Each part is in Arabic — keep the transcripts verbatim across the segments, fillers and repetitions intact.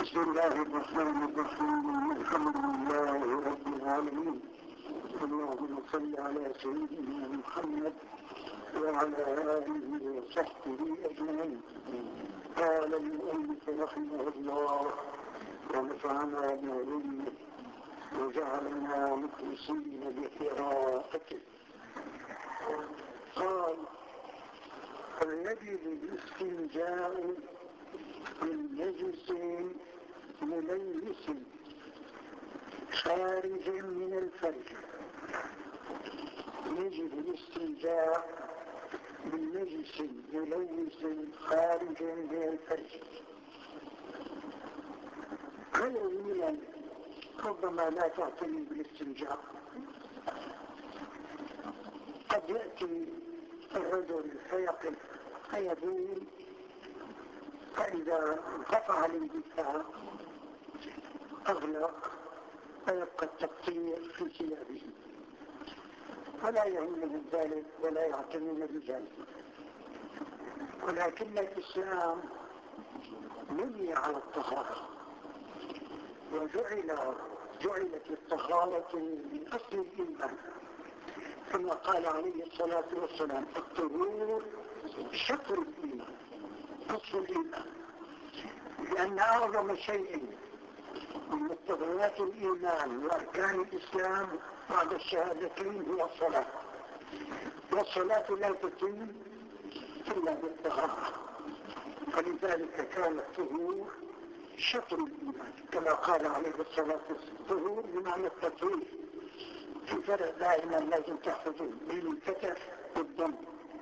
بسم الله الرحمن الرحيم. الحمد لله رب العالمين. اللهم صل على سيدنا محمد وعلى آله وصحبه أجمعين. قال المؤلف رحمه الله ونفعنا بعلمه وجعلنا مخلصين بقراءته. قال: الذي بالاستنجاء من نجس مليس خارج من الفرج. يجب الاستنجاء من نجس مليس خارج من الفرج. غير الملل ربما لا تعتني بالاستنجاء. قد يأتي الرجل فيقف فيبول، فإذا انقطع الاندفاع أغلق ويبقى التقصير في ثيابه، ولا يهمهم ذلك ولا يعتنون بذلك. ولكن الإسلام بني على الطهارة، وجعل جعلت الطهارة من أصل الإيمان، كما قال عليه الصلاة والسلام: الطهور شطر الإيمان، نصف الإيمان. لأن أعظم شيء من مقتضيات الإيمان وأركان الإسلام بعد الشهادتين هو الصلاة، والصلاة لا تتم إلا بالطهارة، فلذلك كان الطهور شطر الإيمان، كما قال عليه الصلاة والسلام: الطهور بمعنى التطهير. في فرق دائما لازم تحفظون بين الفتح والضم.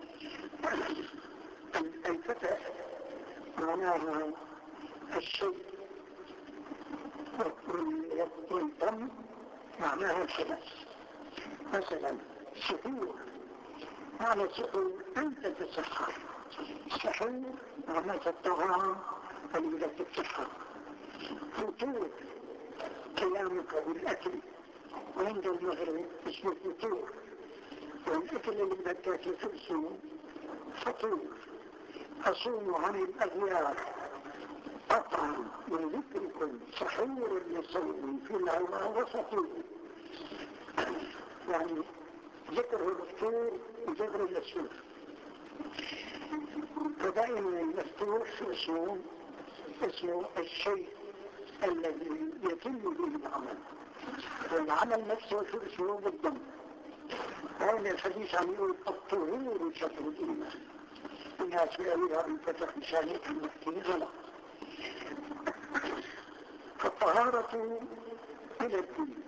الفتح معناها الشيء، والضم معناها الحدث. مثلا سحور، معنى سحور أن تتسحر. سحور معناه الطعام الذي تتسحر. فطور قيامك بالأكل، وعند المغرب اسمه فطور، والأكل اللي بدك تاكله اسمه فطور. أصوم عن الأغيار قطعا من ذكركم سحور لصوم في العوى وفطور. يعني ذكر الفطور وذكر الأسور. فدائما المفتوح اسمه اسمه الشيء الذي يتم به العمل، والعمل نفسه اسمه بالضم. هذا الحديث عن يقول الطهور شطر الإيمان. الناس يقولها بالفتح مشان يفهم كثير غلط. فالطهارة إلى الدين،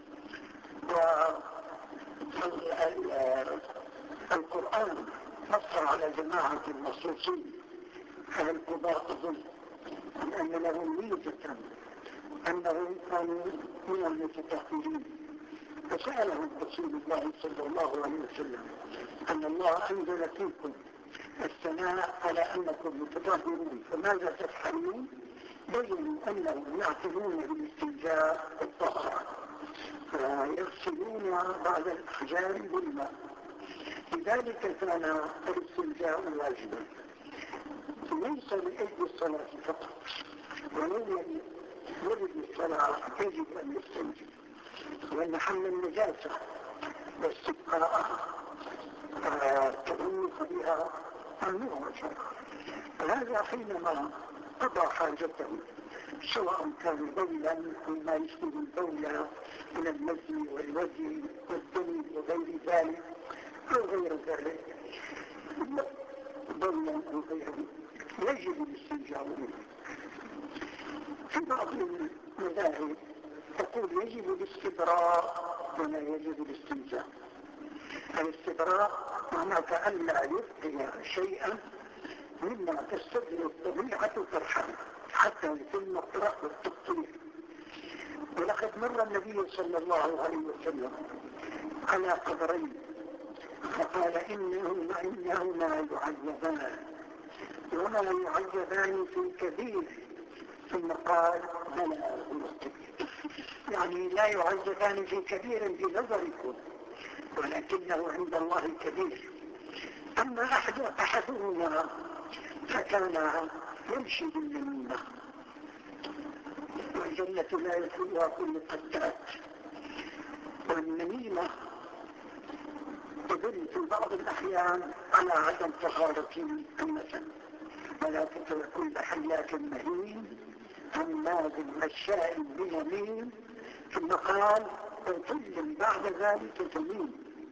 والقرآن نص على جماعة المصوصين على القضاء أظن أن لهم ميزة أنهم كانوا من المتطهرين، فسألهم رسول الله صلى الله عليه وسلم أن الله أنزل فيكم الثناء على أنكم متطهرون فماذا تفعلون؟ بينوا أنهم يعتنون بالاستنجاء والطهارة، فيغسلون بعض الأحجار بالماء. لذلك كان الاستنجاء واجبا، ليس لأجل الصلاة فقط، ولن يرد الصلاة يجب أن يستنجي، لأن حمل النجاسة واستبقاءها تغلق بها ممنوع شرعا. فهذا حينما قضى حاجته، سواء كان بولا أو ما يشبه البول من المزي والوجه والدم وغير ذلك أو غير ذلك، بولا أو غيره، يجب الاستنجاء منه. في بعض المذاهب تقول يجب الاستبراء ولا يجب الاستنجاء. الاستبراء معناه أن لا يبقي شيئا مما تستدعي الطبيعة فرحا حتى يتم الطرح والتطهير. ولقد مر النبي صلى الله عليه وسلم على قبرين فقال: إنهما إنهما يعذبان وما يعذبان في كبير، ثم قال: بلى هو الكبير. يعني لا يعذبان في كبير بنظركم، ولكنه عند الله كبير. أما أحد أحدهما فكان يمشي باليمين والجنة لا يدخلها كل قتات. والنميمة تدل في بعض الأحيان على عدم طهارة المثل. ولا تطع كل حلاف مهين هماز مشاء بنميم، ثم قال وكل بعد ذلك تميم.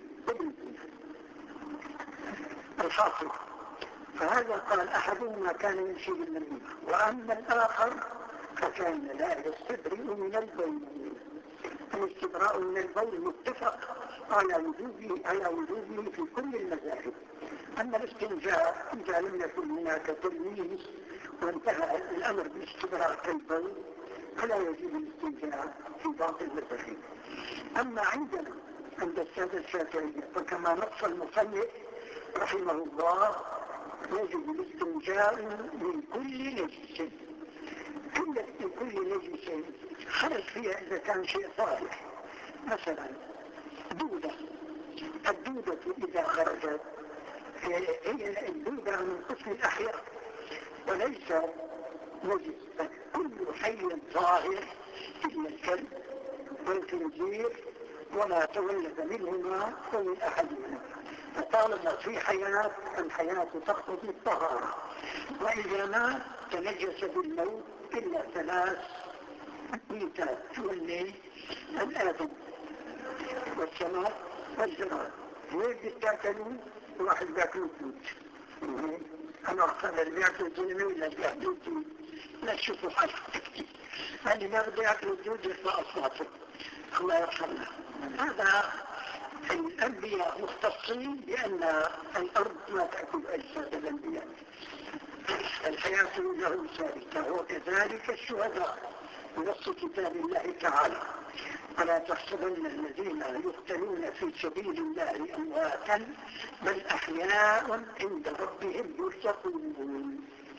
الحاصل فهذا قال أحدهما كان يمشي بالنميمة، وأما الآخر فكان لا يستبرئ من البول. الاستبراء من البول متفق على وجوبه على وجوبه في كل المذاهب. أما الاستنجاء إذا لم يكن هناك تلميذ وانتهى الأمر بالاستبراء كالبول فلا يجب الاستنجاء في بعض المذاهب. أما عندنا عند السادة الشافعية فكما نص المصنف رحمه الله يجب الاستنجاء من كل نجس. من كل نجس خرج فيها إذا كان شيء صالح، مثلا دودة. الدودة إذا خرجت هي الدودة من قسم الأحياء وليس نجس. كل حي ظاهر إلا الكلب والخنزير وما تولد منهما ومن أحدهما، فطالما في حياة الحياة تقتضي الطهارة. وإذا ما تنجس بالموت إلا ثلاث ميتات والليل الآدم والسماء والزرار. وين بيتاكلون؟ واحد بياكلوا توت. أنا أخذ اللي بياكلوا الزلمة ولا بياكلوا توت؟ لا تشوفوا حالك. اللي ما بده ياكلوا توت يطلع أصلاته الله يرحمنا. هذا الأنبياء مختصين بأن الأرض ما تأكل أجساد الأنبياء، الحياة له ثابتة. وكذلك الشهداء بنص كتاب الله تعالى فلا تحسبن الذين يقتلون في سبيل الله أمواتا بل أحياء عند ربهم يرزقون.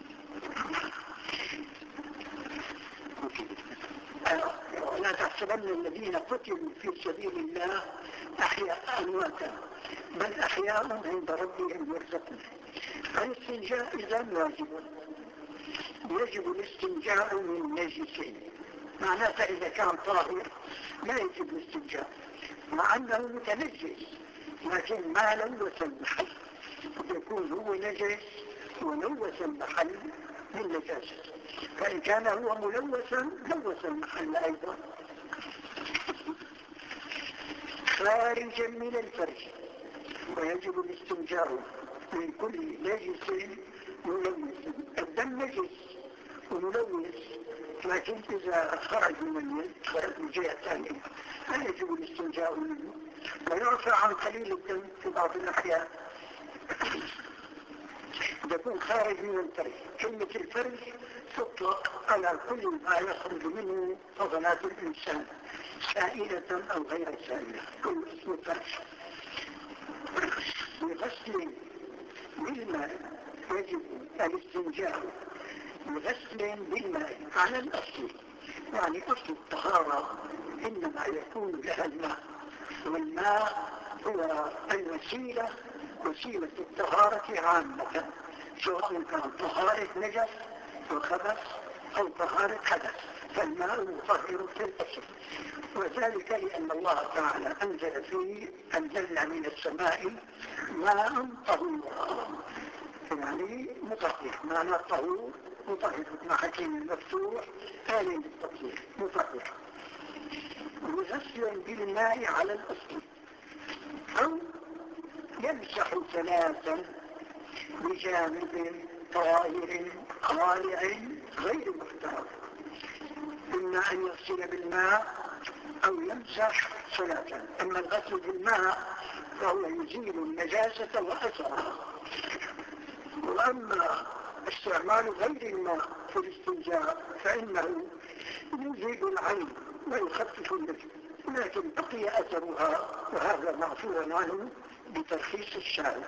ولا تحسبن الذين قتلوا في سبيل الله أحياء أمواتا بل أحياء عند ربهم يرزقون. الاستنجاء إذا واجب يجب الاستنجاء من نجسين، معناته إذا كان طاهر لا يجب الاستنجاء مع أنه متنجس لكن ما لوث المحل، يكون هو نجس ولوث المحل من نجاسة، فإن كان هو ملوثا لوث المحل أيضا. خارجا من الفرج ويجب الاستنجاء من كل نجس ملوث. الدم نجس وملوث لكن إذا خرج من اليد خرج من جهة ثانية لا يجب الاستنجاء منه. ويرفع عن قليل الدم في بعض الأحيان يكون خارج من الفرج. كلمة الفرج تطلق على كل ما يخرج منه فضلات الإنسان سائلة أو غير سائلة، كل اسم فرج. بغسل بالماء يجب الاستنجاء بغسل بالماء على الأصل، يعني أصل الطهارة إنما يكون لها الماء، والماء هو الوسيلة وسيلة الطهارة عامة، سواء كان طهارة نجس وخبث أو طهارة حدث، فالماء مطهر في الأصل. وذلك لأن الله تعالى أنزل فيه أنزلنا من السماء ماء طهورا، يعني مطهر، معنى طهور مطهر مع حكيم مفتوح آلي للتطهير مطهر. وغسل بالماء على الأصل أو يمسح ثلاثا بجانب طاهر قارع غير محترم، إما أن يغسل بالماء أو يمسح ثلاثا. أما الغسل بالماء فهو يزيل النجاسة وأثرها، وأما استعمال غير الماء في الاستنجاء فإنه يزيل العين ويخفف النجم لكن بقي أثرها، وهذا معفو عنه بترخيص الشارع.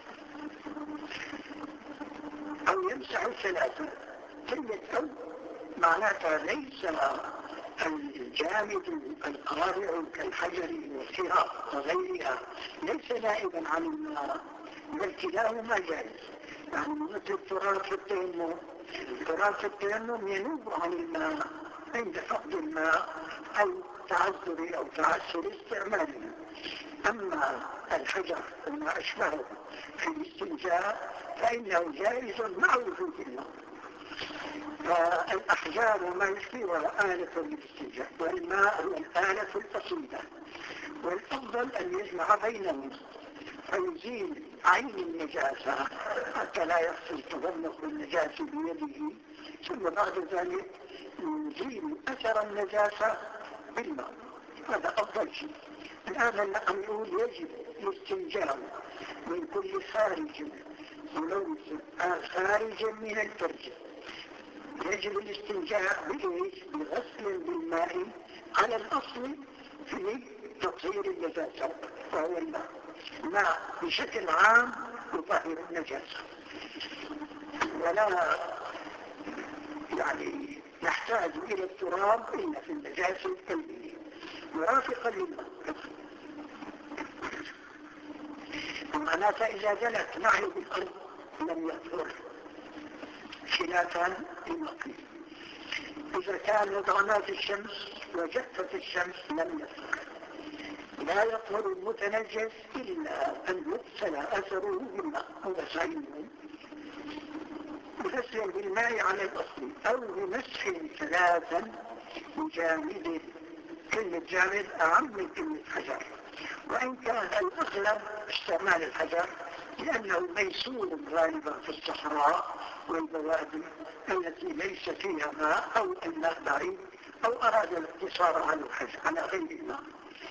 أو يمسح ثلاثة. كلمة أو معناتها ليس الجامد القارع كالحجر والخراق وغيرها ليس نائبا عن الماء، بل كلاهما جائز. يعني مثل التراب في التيمم، التراب في التيمم ينوب عن الماء عند فقد الماء أو تعذر أو تعسر استعماله. أما الحجر وما أشبهه في الاستنجاء فإنه جائز مع وجود الماء. فالأحجار وما يشبهها آلة للاستنجاء، والماء هو الآلة الأصيلة، والأفضل أن يجمع بينهم فيزيل عين النجاسة حتى لا يحصل تضمق بالنجاسة بيده، ثم بعد ذلك يزيل أثر النجاسة بالماء. هذا أفضل شيء. الآن نحن نقول يجب الاستنجاء من كل خارج ملوث خارج من الفرج. يجب الاستنجاء بإيش؟ بغسل بالماء على الأصل في تطهير النجاسة، وهو الماء. الماء بشكل عام يطهر النجاسة، ولا يعني نحتاج إلى التراب إلا في النجاسة الكلية مرافقا للماء. ومعناته إذا جلت معي بالأرض لم يطهر، خلافا للمقيم. إذا كان وضعنات الشمس وجفت الشمس لم يطهر. لا يطهر المتنجس إلا أن يغسل أثره بالماء وغسله بغسل بالماء على الأصل أو بمسح ثلاثا بجامد. كلمة جامد أعم من كلمة حجر، وإن كان الأغلب استعمال الحجر لأنه ميسور غالبا في الصحراء والبوادي التي ليس فيها ماء أو الماء بعيد أو أراد الاقتصار على الحجر على غير الماء.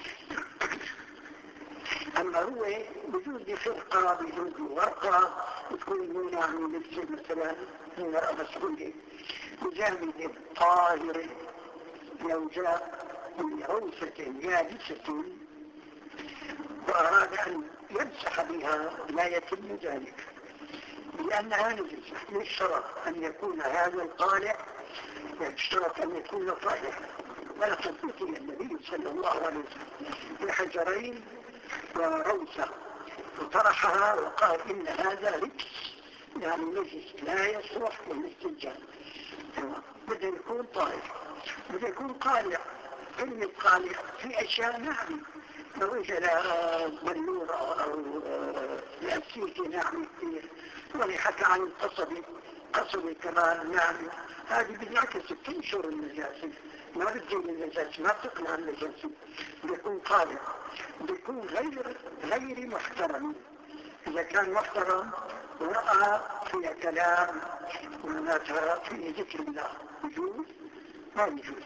أما هو وجود فرقة بوجود ورقة تكون هنا عن نفسه مثلا هنا مسؤولة بجانب طاهر لو جاء بروسة يابسة وأراد أن يمسح بها لا يتم ذلك لأنها نجسة. يشترط أن يكون هذا القالع، يشترط أن يكون طاهرا. ولقد أتي النبي صلى الله عليه وسلم بحجرين وروسة وطرحها وقال إن هذا ركس يعني نجس لا يصلح للاستنجاء، بده يكون طاهر، بده يكون قالع. كلمة قالع في أشياء ناعمة، لو رجل بلورة أو الأسيك ناعمة كثير، ولحكى عن القصبي قصبي كمان ناعمة، هذه بالعكس تنشر النجاسة، ما بتجيب النجاسة، ما بتقنع النجاسة. بيكون قالع، بيكون غير غير محترم. إذا كان محترم ورأى فيها كلام ومعناتها في ذكر الله يجوز ما يجوز.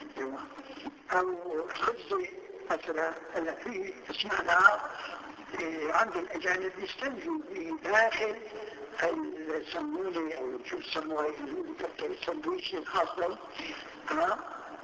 أو خبز مثلا أنا في اسمعنا عند الأجانب يستنجوا بداخل السموني أو شو يسموها السندويش الخاص له ها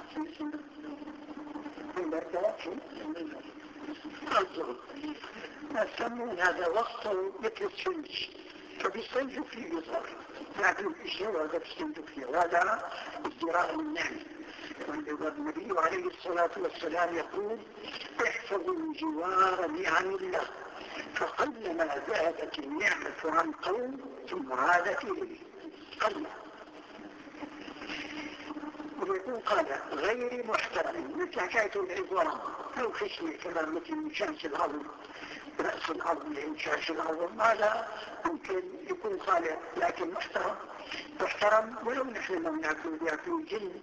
السمون هذا وسطه مثل السندويش فبيستنجوا فيه بصار لكن الشيء هذا بيستنجوا فيه، وهذا ازدراء النعم. والنبي عليه الصلاة والسلام يقول احفظوا جوار نعم الله فقلما ذهبت النعمة عن قوم ثم عادت إليه. قل ويكون قال غير محترم مثل حكاية العظام أو خشمة كمان مثل مشاش العظم، رأس العظم مشاش العظم، هذا ممكن يكون خالع لكن محترم محترم ولو نحن لم نأكل بيأكل جلد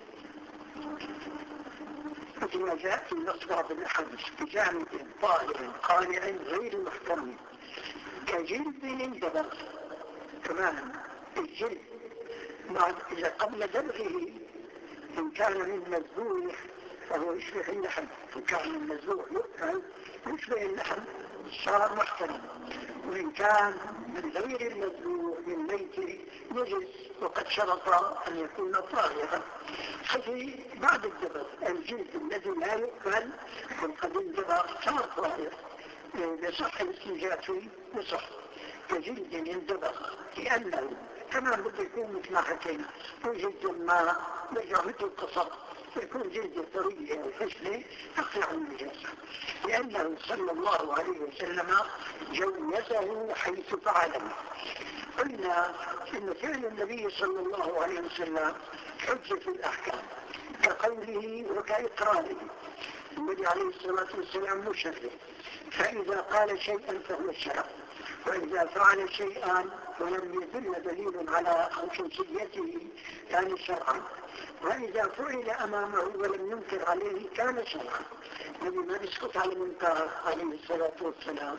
مثل ما جاء في نص بعض الأحاديث بجانب طاهر قانع غير محترم كجلد يندبغ. كمان الجلد إذا قبل دبغه إن كان من مذبوح فهو يشبه اللحم، إن كان من مذبوح يؤكل يشبه اللحم صار محترم، وإن كان من غير المذبوح من ميت نجس وقد شرط أن يكون طاهرا. ففي بعد الدبغ الجلد الذي لا يؤكل وقد اندبغ صار طاهر بصح الاستنجاء فيه بصح كجلد يندبغ، لأنه كمان بده يكون مثل ما حكينا هو جلد الماء برجع مثل القصب، يكون جلد طرية أو خشنة تقطع النجاسة، لأنه صلى الله عليه وسلم جوزه حيث فعله. قلنا إن فعل النبي صلى الله عليه وسلم حجة في الأحكام كقوله وكإقراره. النبي عليه الصلاة والسلام مشرع، فإذا قال شيئا فهو الشرع، وإذا فعل شيئا ولم يدل دليل على خصوصيته كان شرعا، وإذا فعل أمامه ولم ينكر عليه كان شرعا. النبي ما بيسكت على المنكر عليه الصلاة والسلام.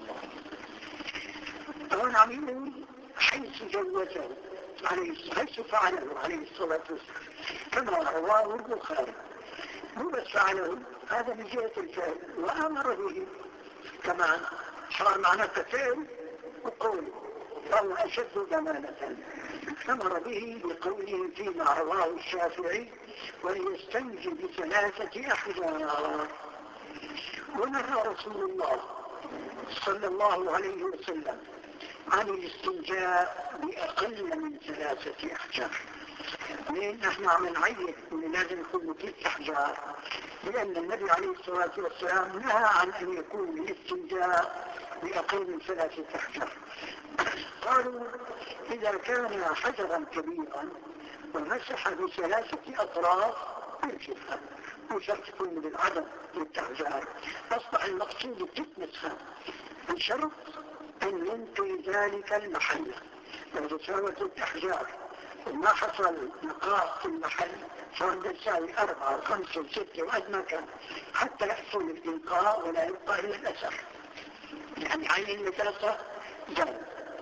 هون عم يقول حيث جوزه عليه، حيث فعله عليه الصلاة والسلام كما رواه البخاري. مو بس فعله هذا من جهة الفعل، وأمر به كمان، صار معناه كفعل وقول، فهو أشد جمالة. أمر به بقوله فيما رواه الشافعي وليستنجي بثلاثة أحجار. ونهى رسول الله صلى الله عليه وسلم عن الاستنجاء بأقل من ثلاثة أحجار. لأن نحن عم نعيد أنه لازم يكون ثلاث أحجار، لأن النبي عليه الصلاة والسلام نهى عن أن يكون الاستنجاء بأقل من ثلاثة أحجار. قالوا إذا كان حجرا كبيرا ومسح بثلاثة أطراف يمسحها، وشرط تكون بالعدد للأحجار، أصبح المقصود تتمسها بشرط أن ينقي ذلك المحل. لو تساوت الأحجار وما حصل نقاء في المحل صار بتساوي أربعة وخمسة وستة وقد ما كان، حتى يحصل الإنقاء ولا يبقى إلا الأثر، يعني عين المثلثة جل.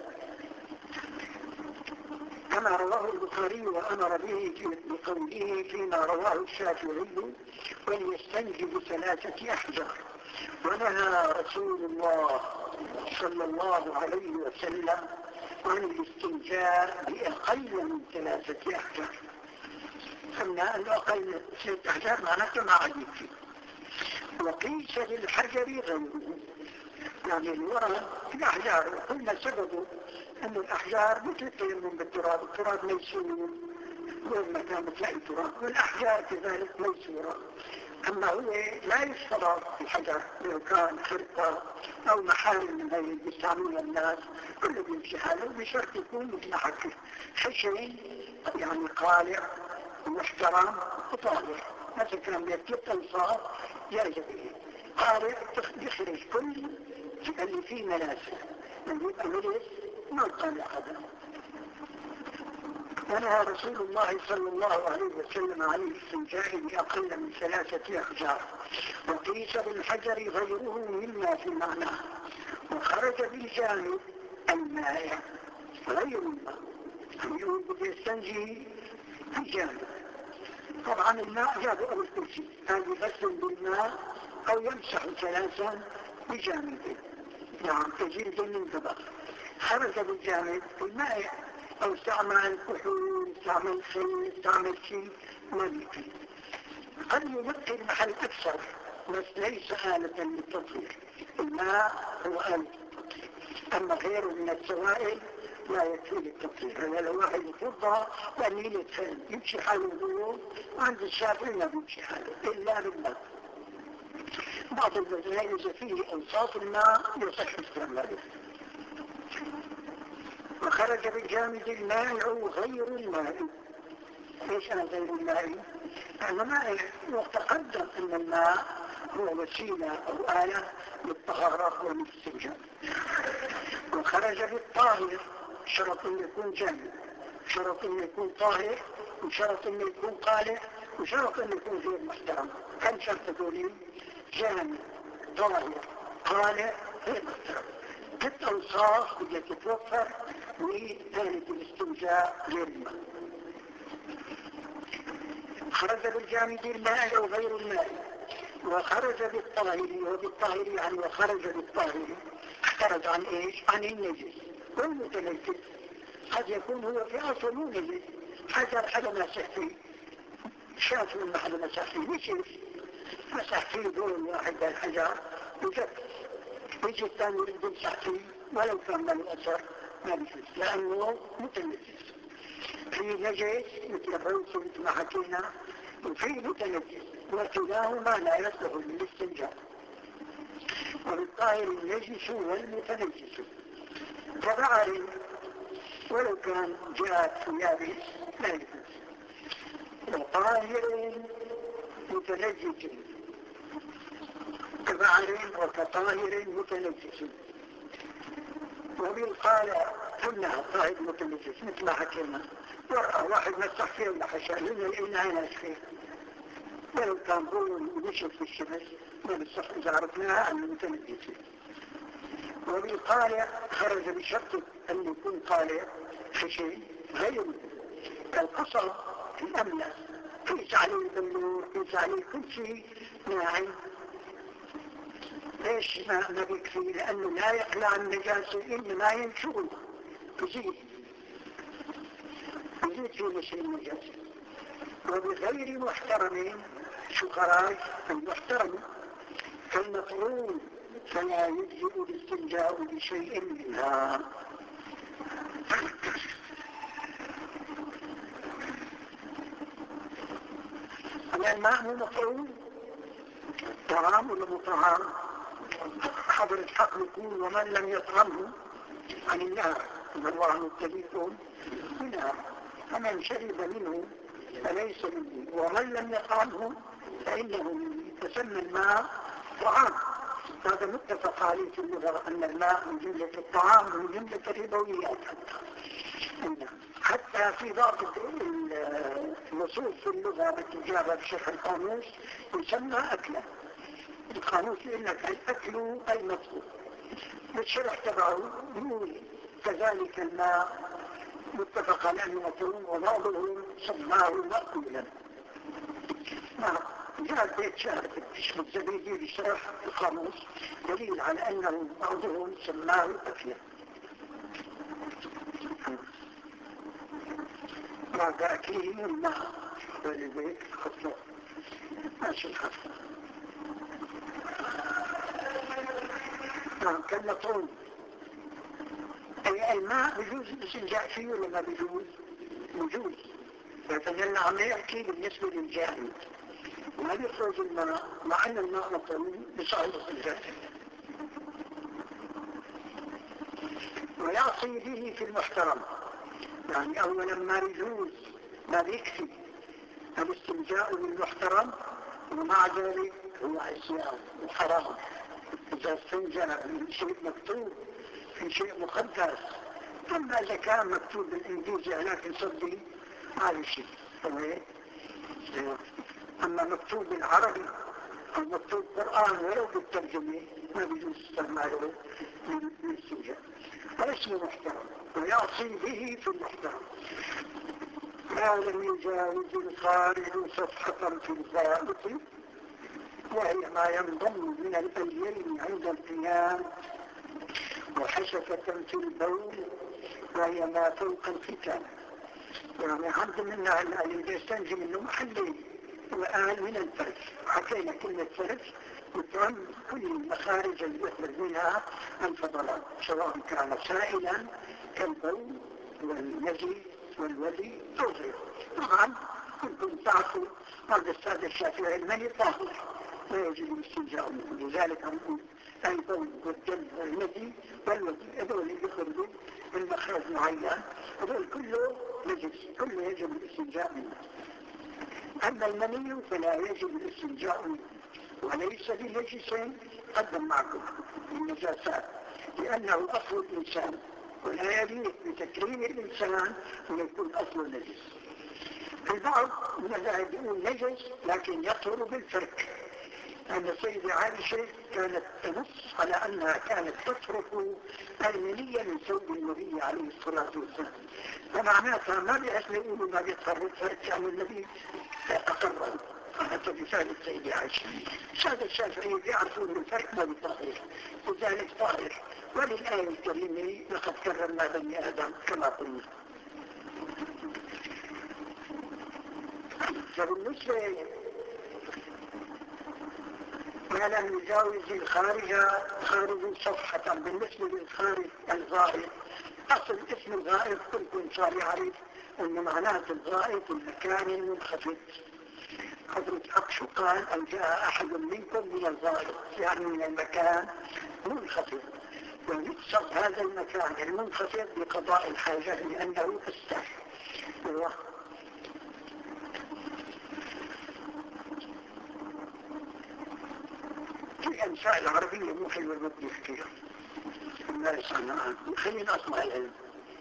كما رواه البخاري وأمر به بقوله فيما رواه الشافعي وليستنجي بثلاثة أحجار. ونهى رسول الله صلى الله عليه وسلم عن الاستنجاء بأقل من ثلاثة أحجار. قلنا أن أقل من ثلاثة أحجار معناته ما عديد فيه. وقيس للحجر غيره، يعني الورد الأحجار قلنا سببه أن الأحجار مثل التيمم بالتراب، التراب ميسور وين ما كان بتلاقي تراب، والأحجار كذلك ميسورة. أما هو لا يشترط الحجر لو كان خرقة أو محارم من هذه بيستعملها الناس كله بيمشي حاله، بشرط يكون مثل حكي حشين يعني قالع ومحترم وطالع. مثل كان بيكتب أنصار يرجع به قالع يخرج كل اللي فيه مناسك، من يبقى مجلس ما قالع هذا. ونهى رسول الله صلى الله عليه وسلم عن الاستنجاء بأقل من ثلاثة أحجار. وقيس بالحجر غيره مما في معناه، وخرج بالجانب المائع غير الماء، يقول يستنجي بالجانب. طبعا الماء جابوا أول كل شيء، كان يغسل بالماء أو يمسح ثلاثا بجانبه، نعم كجلد من طبق. خرج بالجانب المائع أو استعمل كحول، استعمل خل، استعمل شيء ما يمكن. قد ينقي المحل أكثر بس ليس آلة للتطهير، الماء هو آلة التطهير، أما غيره من السوائل لا يكفي للتطهير. هذا لو واحد يفضها وأنين يدخل يمشي حاله الغيوم، وعند الشافعي ما بيمشي حاله إلا بالماء. بعض المذاهب إذا فيه أوصاف الماء يصح استعماله. وخرج بالجامد المائع غير الماء. ليش أنا غير الماء؟ لأن الماء وتقدم أن الماء هو وسيلة أو آلة للطهارة والاستنجاء. وخرج بالطاهر، شرط أن يكون جامد، شرط أن يكون طاهر، وشرط أن يكون قالع، وشرط أن يكون غير محترم. كم شرط دولين؟ جامد، طاهر، قالع، غير محترم. ست أوصاف بدها تتوفر لآلة الاستنجاء غير الماء. خرج بالجامد الماء أو غير الماء. وخرج بالطاهر، وبالطاهر يعني وخرج بالطاهر خرج عن ايش؟ عن النجس والمتنجس. قد يكون هو في أصله نجس، حجر حدا مسح فيه، شاف من حدا مسح فيه نجس، مسح فيه دون واحد بالحجر وجد، يجي الثاني يريد يمسح فيه ولو كان له أثر ما نجس لأنه متنجس. في نجس مثل الروس مثل ما حكينا، وفي متنجس، وكلاهما لا يصلح للاستنجاء. والطاهر النجس والمتنجس كبعر ولو كان جاف ويابس لا يجوز. وطاهر متنجس كبعر وكطاهر متنجس. وبالقالة كلها طاهر متنجس مثل ما حكينا. واحد مسح فيه ولا حشا لأنه الإنعان فيه ولو كان بول ونشف في الشمس ما بصح إذا عرفناها عن المتنجس. وبالقالة خرج بشرط أن يكون قالة خشن غير القصر الأملس قيس عليه البلور قيس عليه كل شيء ناعم. ليش ما, ما بيكفي؟ لأنه لا يقلع النجاسة إنما ينشغل يزيد يزيد في نشر النجاسة. وبغير محترم شو خراج المحترم كالمطعون فلا يجزئ الاستنجاء بشيء منها. أما الماء مطعون طعام ولا مطعام؟ حضرة حق يقول ومن لم يطعمه عن النار الله مبتليكم بنار فمن شرب منه فليس مني ومن لم يطعمه فإنه مني. فسمى الماء طعام. هذا متفق عليه في اللغة أن الماء من جملة الطعام ومن جملة الربويات. حتى في بعض النصوص في اللغة التي جاءت بشرح القاموس يسمى أكلا. القاموس يقول لك الأكل المطلوب بالشرح تبعه يقول كذلك الماء متفق على أنه مطلوب وبعضهم سماه مأكولا. جاء بيت شاهد اسم الزبيدي بشرح القاموس دليل على أنه بعضهم سماه أكلا. بعد أكله الماء ولذلك خطلة ماشي الخطلة نعم كالمطعون. أي الماء بجوز الاستنجاء فيه ولا ما بجوز؟ بجوز. لكن عم يحكي بالنسبة للجاهل ما بيخرج الماء مع أن الماء مطعون بصعب الاستنجاء ويعصي به في المحترم. يعني أولا ما يجوز ما بيكفي الاستنجاء بالمحترم ومع ذلك هو عصيان وحرام. إذا استنجى من شيء مكتوب في شيء مقدس. أما إذا كان مكتوب بالإنجليزي لكن صدي هذا شيء. أما مكتوب بالعربي أو مكتوب قرآن ولو بالترجمة ما بيجوز استعماله للاستنجاء. فاسمه محترم ويعصي به في المحترم. ما لم يجاوز الخارج صفحة في الغائط وهي ما ينضم من الأيين عند القيام وحشفة في البول وهي ما فوق الختان. يعني عبد منا اللي يستنجي منه محلي وآل من الفرج. حكينا كلمة فرج وتعم كل المخارج اللي يخرج منها الفضلات سواء كان سائلا كالبول والمزي والودي أو غيره. طبعا كنتم تعرفوا هذا السادة الشافعي المني طاهر لا يجب الاستنجاء منه. لذلك نقول البول والدم والمزي والودي هذول يخرجوا من مخرج معين هذول كله نجس كله يجب الاستنجاء منه. أما المني فلا يجب الاستنجاء منه وليس بنجس قدم معكم النجاسات لأنه أصل الإنسان ولا يليق بتكريم الإنسان أن يكون أصل نجس. البعض من الذهب يقول نجس لكن يطهر بالفرك. أن السيدة عائشة كانت تنص على أنها كانت تترك المنية من ثوب النبي عليه الصلاة والسلام. فمعناتها ما بيأسل يقولوا ما بيطهر بالفرك يعني النبي أقرر. هذا مثال السيدة عائشة. السادة الشافعية بيعرفون الفرق ما بيطهر لذلك طاهر. وللآية الكريمة لقد كرمنا بني آدم كما قلنا. فبالنسبة ما لم يجاوز الخارج خارج صفحة بالنسبة للخارج الغائط. أصل اسم الغائط كلكم صار يعرف أن معناه الغائط المكان المنخفض. حضرة أقشو قال أن جاء أحد منكم من الغائط يعني من المكان منخفض ويقصد هذا المكان المنخفض بقضاء الحاجة لأنه أستح. الأمثال العربية مو حلوة ما بدي أحكيها ما يسمعها خلينا أسمع العلم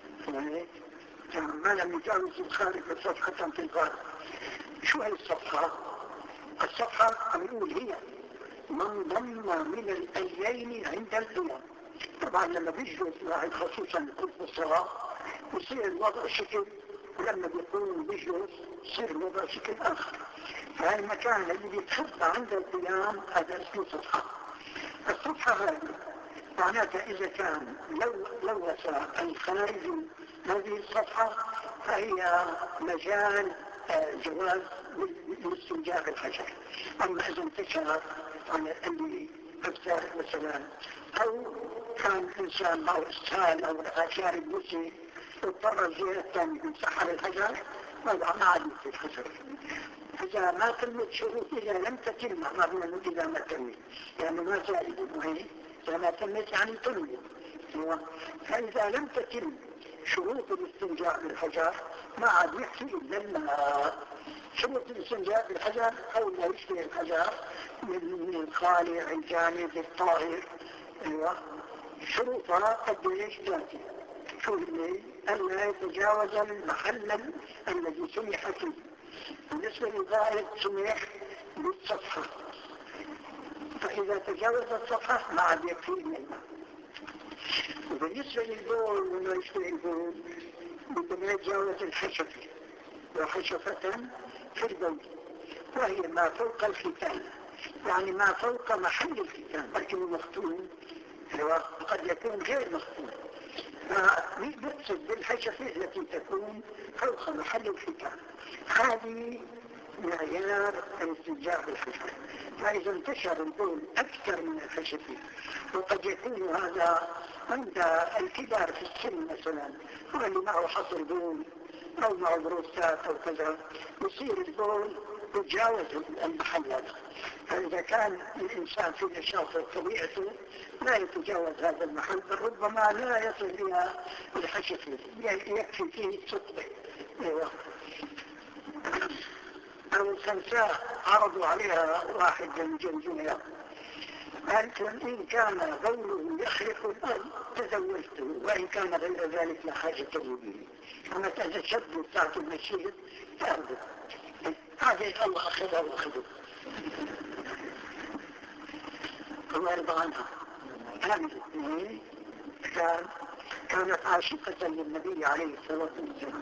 ما لم يجاوز الخارج صفحة في الغار. شو هي الصفحة؟ الصفحة نقول هي من ضم من الأيين عند القيام. طبعا لما بيجوز واحد خصوصا يكون في الصلاة يصير الوضع شكل، ولما بيكون بيجوز يصير الوضع شكل آخر. فالمكان اللي بيتخطى عند القيام هذا اسمه صفحة. الصفحة هذه معناتها إذا كان لو لوث الخارج هذه الصفحة فهي مجال جواز لاستنجاء بالحجر. أما إذا انتشر على اللي أكثر مثلا أو كان إنسان معه إسهال أو شارب مسي واضطر الجهة الثانية يمسح على الحجر هذا ما عاد في الحجر. إذا ما تمت شروط إذا لم تتم ما بنقول إذا ما تمت يعني ما زائد مهم إذا ما تمت يعني تمت. فإذا لم تتم شروط الاستنجاء بالحجر ما عاد يحكي إلا الماء. شروط الاستنجاء بالحجر أو لا يشبه الحجر من الخالع الجانب الطاهر. أيوة شروطها قديش ذاتي شو اللي ألا يتجاوز المحل الذي سمح فيه. بالنسبة للغائط سمح بالصفحة، فإذا تجاوز الصفحة ما عاد يكفي من الماء. وبالنسبة للبول وما يشبه البول بدنا يتجاوز الحشفة، وحشفة في البول وهي ما فوق الختان يعني ما فوق محل الختان لكنه مختون قد يكون غير مختون. فنقصد بالحشفة التي تكون فوق محل الختان هذه معيار الاستنجاء بالحشفة. فإذا انتشر البول أكثر من الحشفة وقد يكون هذا عند الكبار في السن مثلا هو اللي معه حصر بول أو معه بروستات أو كذا يصير البول يتجاوز المحل هذا. فإذا كان الإنسان في نشاط طبيعته لا يتجاوز هذا المحل بل ربما لا يصل إلى الحشفة يكفي فيه السطح. أو الخنساء عرضوا عليها واحد من جنجونها قالت إن كان بوله يخرق الأرض تزوجته وإن كان غير ذلك لا حاجة لي به. أما تتشبه بتاعت المشير تأخذ هذه الله أخذها وأخذه الله يرضى عنها. كان كانت عاشقة للنبي عليه الصلاة والسلام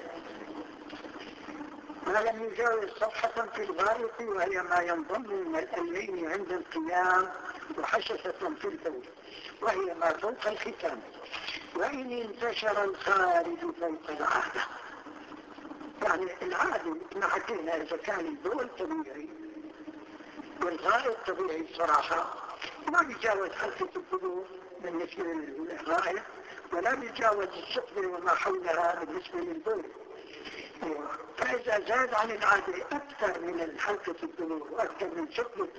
ولم يجاوز صفحة في الغائط وهي ما ينضم من الأيين عند القيام وحشفة في البول وهي ما فوق الختان. وإن انتشر الخارج فوق العادة يعني العادة ما حكينا إذا كان البول طبيعي والغائط طبيعي صراحة ما بيجاوز حلقة البلوغ بالنسبة للغائط ولا بيجاوز السفر وما حولها بالنسبة للبول. فإذا زاد عن العادة أكثر من الحلقة البلوغ وأكثر من سفرة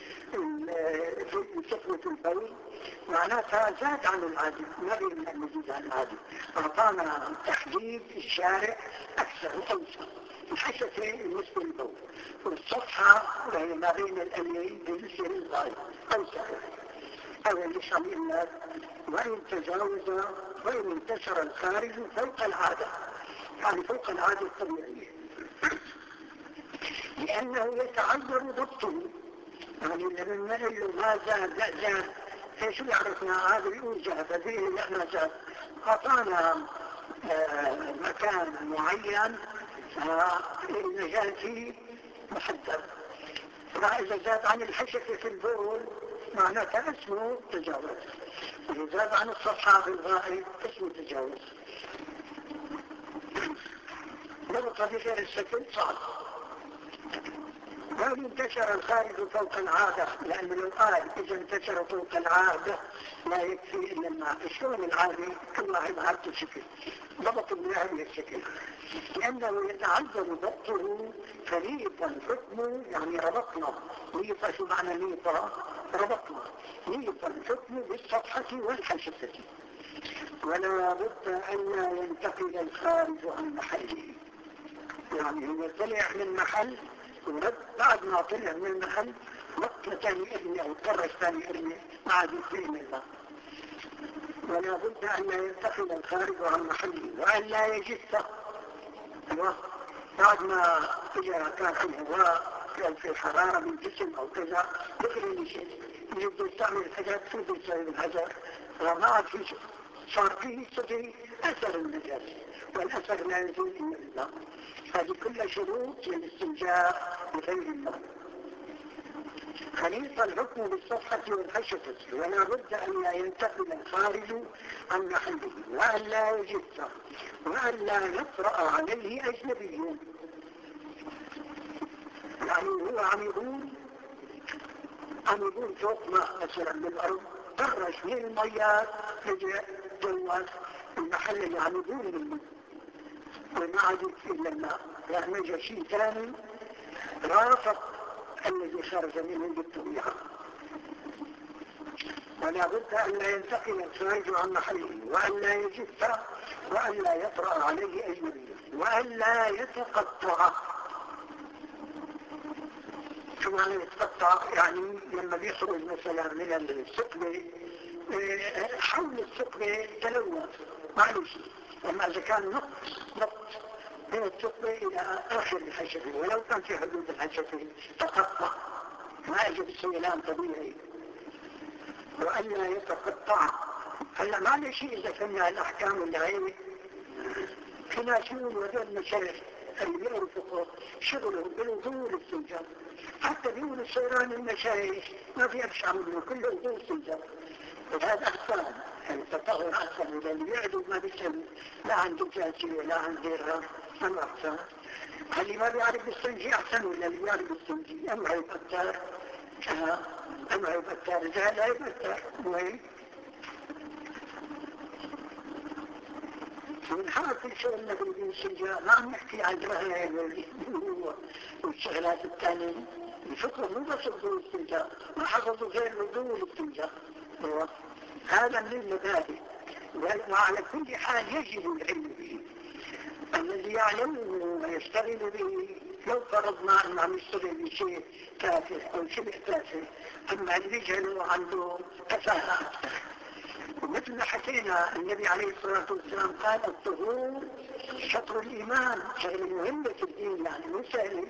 سفرة البول معناتها زاد عن العادة ما بين المزيد عن العادة. أعطانا تحديد الشارع أكثر وأوسع الحشفة بالنسبة للبول والصفحة وهي ما بين الأمين بالنسبة للغاية أوسع أو اللي شامل وإن تجاوز وإن انتشر الخارج فوق العادة يعني فوق العادة الطبيعية لأنه يتعذر ضبطه. يعني لما نقول له ما زاد لا زاد ايش اللي عرفنا هذا يقول زاد هذه لا ما زاد أعطانا آه مكان معين المجال فيه محدد. فإذا زاد عن الحشفة في البول معناتها اسمه تجاوز إذا زاد عن الصفحة في الغائب اسمه تجاوز. ضبط بغير الشكل صعب. هل انتشر الخارج فوق العادة لأنه لو قال إذا انتشر فوق العادة لا يكفي إلا الماء. شلون العادة كل واحد عادة شكل ضبط بهذه الشكل لأنه يتعذر ضبطه فريقا حكمه يعني ربطنا نيطة. شو معنى نيطة؟ ربطنا نيطا حكمه بالصفحة والحشفة ولا بد أن لا ينتقل الخارج عن محله. يعني هو طلع من محل ورد بعد ما طلع من المحل ثاني ابني أو تكرش ثاني ابني ما عاد يكفيه من الماء. ولا بد أن لا ينتقل الخارج عن محله وأن لا يجف. بعد ما إذا كان في الهواء كان في حرارة من جسم أو كذا يقرن شيء يبدأ يستعمل الحاجات في بيساوي الحجر وما عاد في شيء صار فيه صدري أثر النجاسة والأثر لا يزول إلا الماء. هذه كلها شروط للاستنجاء بغير الماء. خليط الحكم بالصفحة والحشفة ولا بد أن لا ينتقل الخارج عن محله وأن لا يجف وأن لا يطرأ عليه أجنبي. يعني هو عم يقول عم يقول فوق ماء مثلا من الأرض طرش من المياه رجع جواز المحل اللي عم يقول منه وما عاد إلا الماء يعني جاء شيء ثاني رافق الذي خرج منه بالطبيعة. ولا بد أن لا ينتقل الخارج عن محله وأن لا يجف وأن لا يطرأ عليه أجنبي وأن لا يتقطع. كما يتقطع يعني لما بيخرج مثلا من الثقب حول الثقب تلوث معلش. أما إذا كان نقط نقط من الثقب إلى آخر الحشفة ولو كان في حدود الحشفة تقطع ما يجب السيلان طبيعي. وأن لا يتقطع. هلا ما شيء إذا كنا الأحكام اللي هي في ناس يقولوا هذول المشايخ اللي بيعرفوا شغلهم بالوضوء والاستنجاء حتى بيقولوا سيران المشايخ ما في أبشع منه كله وضوء واستنجاء وهذا أحسن يعني تطهر أحسن لأن بيعدوا ما بيسمي لا عندي جاتي ولا عندي الرب أما أحسن. اللي ما بيعرف السنجي أحسن ولا اللي بيعرف السنجي أما يبتر أما يبتر إذا لا يبتر مهم. من حرف الشغل النبي بالسنجاء ما عم نحكي عن الرهان والشغلات الثانية الفكرة مو بس الوضوء والاستنجاء ما حفظوا غير الوضوء والاستنجاء. هذا من المبادئ وعلى كل حال يجب العلم به. الذي يعلمه ويشتغل به لو فرضنا أنه عم يشتغل بشيء تافه أو شبه تافه أما اللي يجهله عنده كفاءة أكثر. ومثل ما حكينا النبي عليه الصلاة والسلام قال الطهور شطر الإيمان شغل مهمة في الدين يعني مو سهل.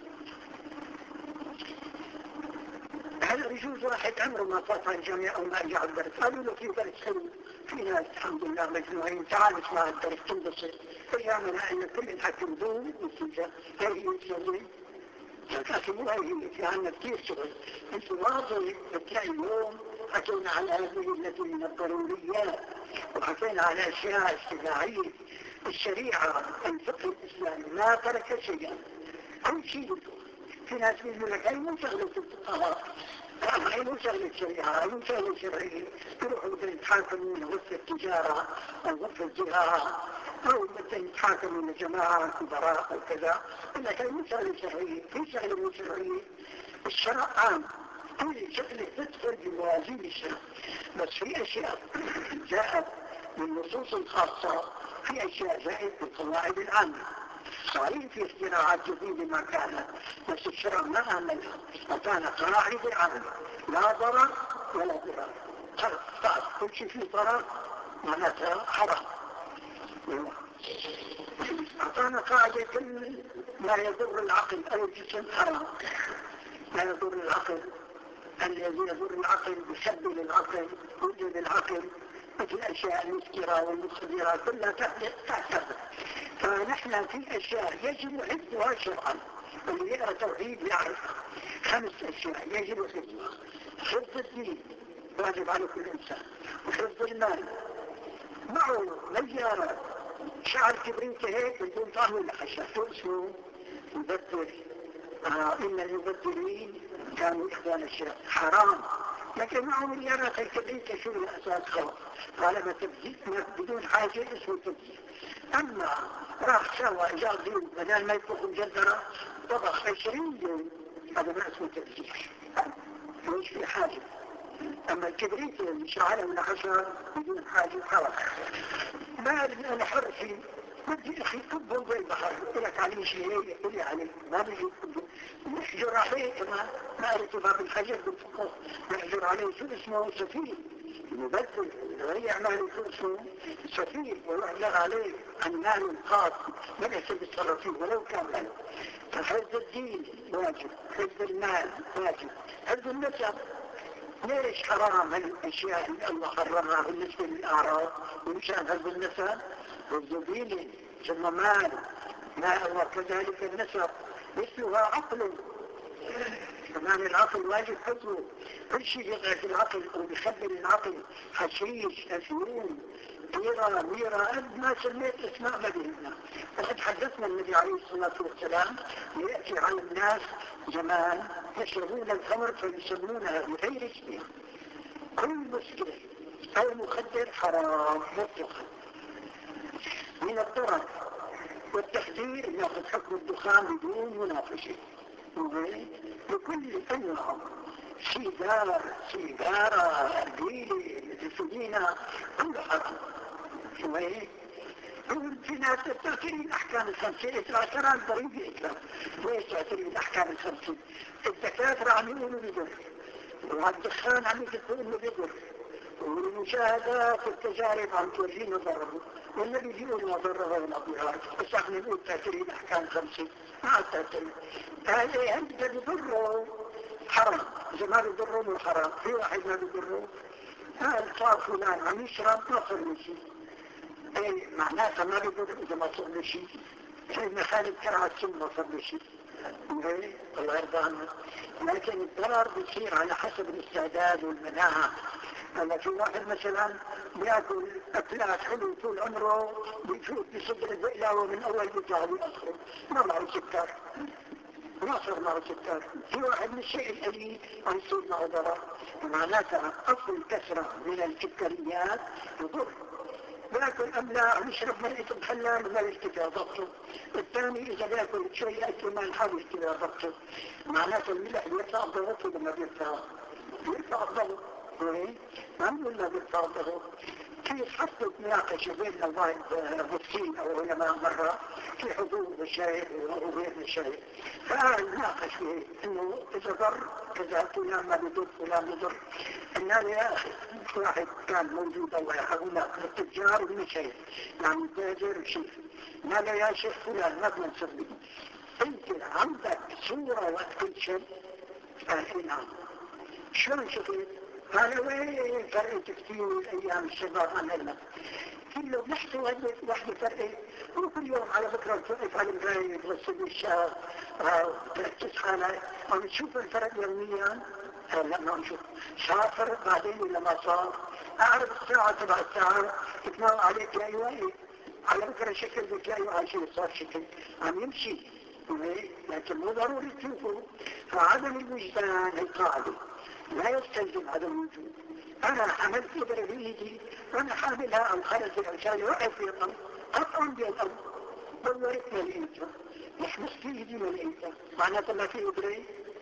هل يجوز واحد عمره ما فات عن جامعة أو ما أجع الدرس قالوا له في درس حلو في ناس الحمد لله مجموعين تعال اسمع الدرس تنبسط أيامنا أن كل الحكم دون واستنجاء هي يسوي لكن مو هي في عنا كثير شغل. انت واضح بتلاقي اليوم حكينا على هذه التي من الضروريات وحكينا على أشياء اجتماعية. الشريعة الفقه الإسلامي ما ترك شيئا كل شيء. في ناس بيقول لك هي مو شغلة الفقهاء هي مو شغلة الشريعة هي مو شغلة شرعية يروحوا مثل يتحاكموا لغرفة التجارة أو غرفة الزراعة أو مثل يتحاكموا لجماعة كبراء أو كذا يقول لك هي مو شغلة شرعية في شغلة مو شرعية. الشرع عام كل شغلة تدخل بموازين الشرع بس في أشياء جاءت من نصوص خاصة في أشياء جاءت من القواعد العامة. صحيح في اختراعات جديدة ما كانت بس الشرع ما عملها وكان قواعد عامة لا ضرر ولا ضرر. خلاص كل شيء فيه ضرر معناتها حرام. أعطانا قاعدة كل ما يضر العقل أو الجسم حرام. ما يضر العقل الذي يضر العقل يسبب العقل يوجد العقل مثل الأشياء المسكرة والمخدرة كلها تعتبر. فنحن في أشياء يجب حفظها شرعا واللي يقرأ توحيد يعرف خمس أشياء يجب حفظها. حفظ الدين واجب على كل إنسان وحفظ المال معه مليارات شعر كبريت هيك بدون طعم ولا حشا شو اسمه مبدل. آه إن المبدلين كانوا إخوان الشيء حرام لكن معه مليارات الكبريت شو الأساس خلاص طالما تبذير بدون حاجة اسمه تبذير. أما راح سوى جاء ضيوف بدل ما يطبخ مجدرة طبخ عشرين يوم هذا ما اسمه تبذير مش في حاجة. أما الكبريت اللي شعله من حشر بدون حاجة حرام. ما أنا حر فيه بدي أخي كبه بالبحر يقول لك عليه شيء يقول لي عليه ما بيجي كبه نحجر عليه كما ما ارتبى بالحجر بالفقه، نحجر عليه شو اسمه سفيه مبذل يضيع مال شو اسمه سفيه، ويحجر عليه المال الخاص ما يحسب يتصرف فيه ولو كان له. فحفظ الدين واجب، حفظ المال واجب، حفظ النسب. ليش حرام هالاشياء اللي الله حرمها بالنسبه للاعراض ومشان حفظ النسب؟ حفظ دينه ثم مال ما وكذلك النسب مثلها عقل، كمان العقل واجب حفظه. كل شيء يضعف العقل او بيخبر العقل، حشيش، افيون، ميرا ميرا قد ما سميت اسماء مدينة. وقد حدثنا النبي عليه الصلاة والسلام يأتي على الناس زمان يشربون الخمر فيسمونها بغير اسمها. كل مسكر او مخدر حرام مطلقا من الضرر، والتخدير ياخذ حكم الدخان بدون مناقشه بكل انواعه، سيجار سيجاره ارجيله متفقينه كل حرام. شو هيك؟ في ناس تأثير الأحكام الخمسة إتراثرها الضريبة إتراث. ليش تأثير الأحكام الخمسة؟ الدكاترة عم يقولوا بضر، والدخان عم يقولوا إنه بضر، والمشاهدات والتجارب عم تورجينا ضرره، والنبي بيقول ما ضره ولا ضرر. بس عم نقول تأثير الأحكام الخمسة ما تأثير. هذا هذا بضره حرام، إذا ما بضره مو حرام. في واحد ما بضره قال صار فلان عم يشرب ما صار له شيء، ايه معناتها ما بيقول اذا ما صار له شيء. سيدنا خالد كره السم ما صار له شيء، ايه الله يرضى عنه. لكن الضرر بيصير على حسب الاستعداد والمناعه. لما في واحد مثلا بياكل اكلات حلوه طول عمره بيفوت بصدر البقلاوه من اول بتاعه لاخره ما معه سكر، ما صار معه سكر. في واحد من الشيء القليل عم يصير معه ضرر. معناتها اصل كثره من السكريات يضر. بياكل أملاح ويشرب مرقة محلى ما يرتفع ضغطه. الثاني إذا بياكل شوي أكل ما يحاول يرتفع ضغطه. معناته الملح بيرفع ضغطه لما بيرفع بيرفع الضغط. ما نقول له بيرفع الضغط. كيف حصلت مناقشة بين الواحد مفتين أو علماء مرة في حضور المشايخ وغير المشايخ، فقال ناقش فيه إنه إذا ضر كذا فلان ما بيضر فلان بيضر. إنه يا أخي واحد كان موجود الله يرحمه التجار والمشايخ يعني تاجر وشيخ، قال يا شيخ فلان ما بنصر لي انت عندك صورة وقت كنت شاب؟ قال نعم. شلون شفت؟ قال وين فرقت كثير ايام الشباب عن هلا كله بنحكي واحدة فرقت، وكل يوم على بكرة توقف على المراية تغسل وشها وتركز حالك عم تشوف الفرق يوميا. لا ما نشوف. صار فرق بعدين ولا ما صار؟ اعرف الساعة تبع الساعة تتناول عليك يا ايوه على بكرة شكل بك يا ايوه شيء صار شكل عم يمشي، لكن مو ضروري تشوفه. فعدم الوجدان القاعدة لا يستلزم عدم الوجود. انا حملت ابرة بايدي وانا حاملها او خلت عشان يوقف في الارض قطعا بالارض دورت ما لقيتها، يحمس في ايدي ما لقيتها، معناتها ما في ابرة.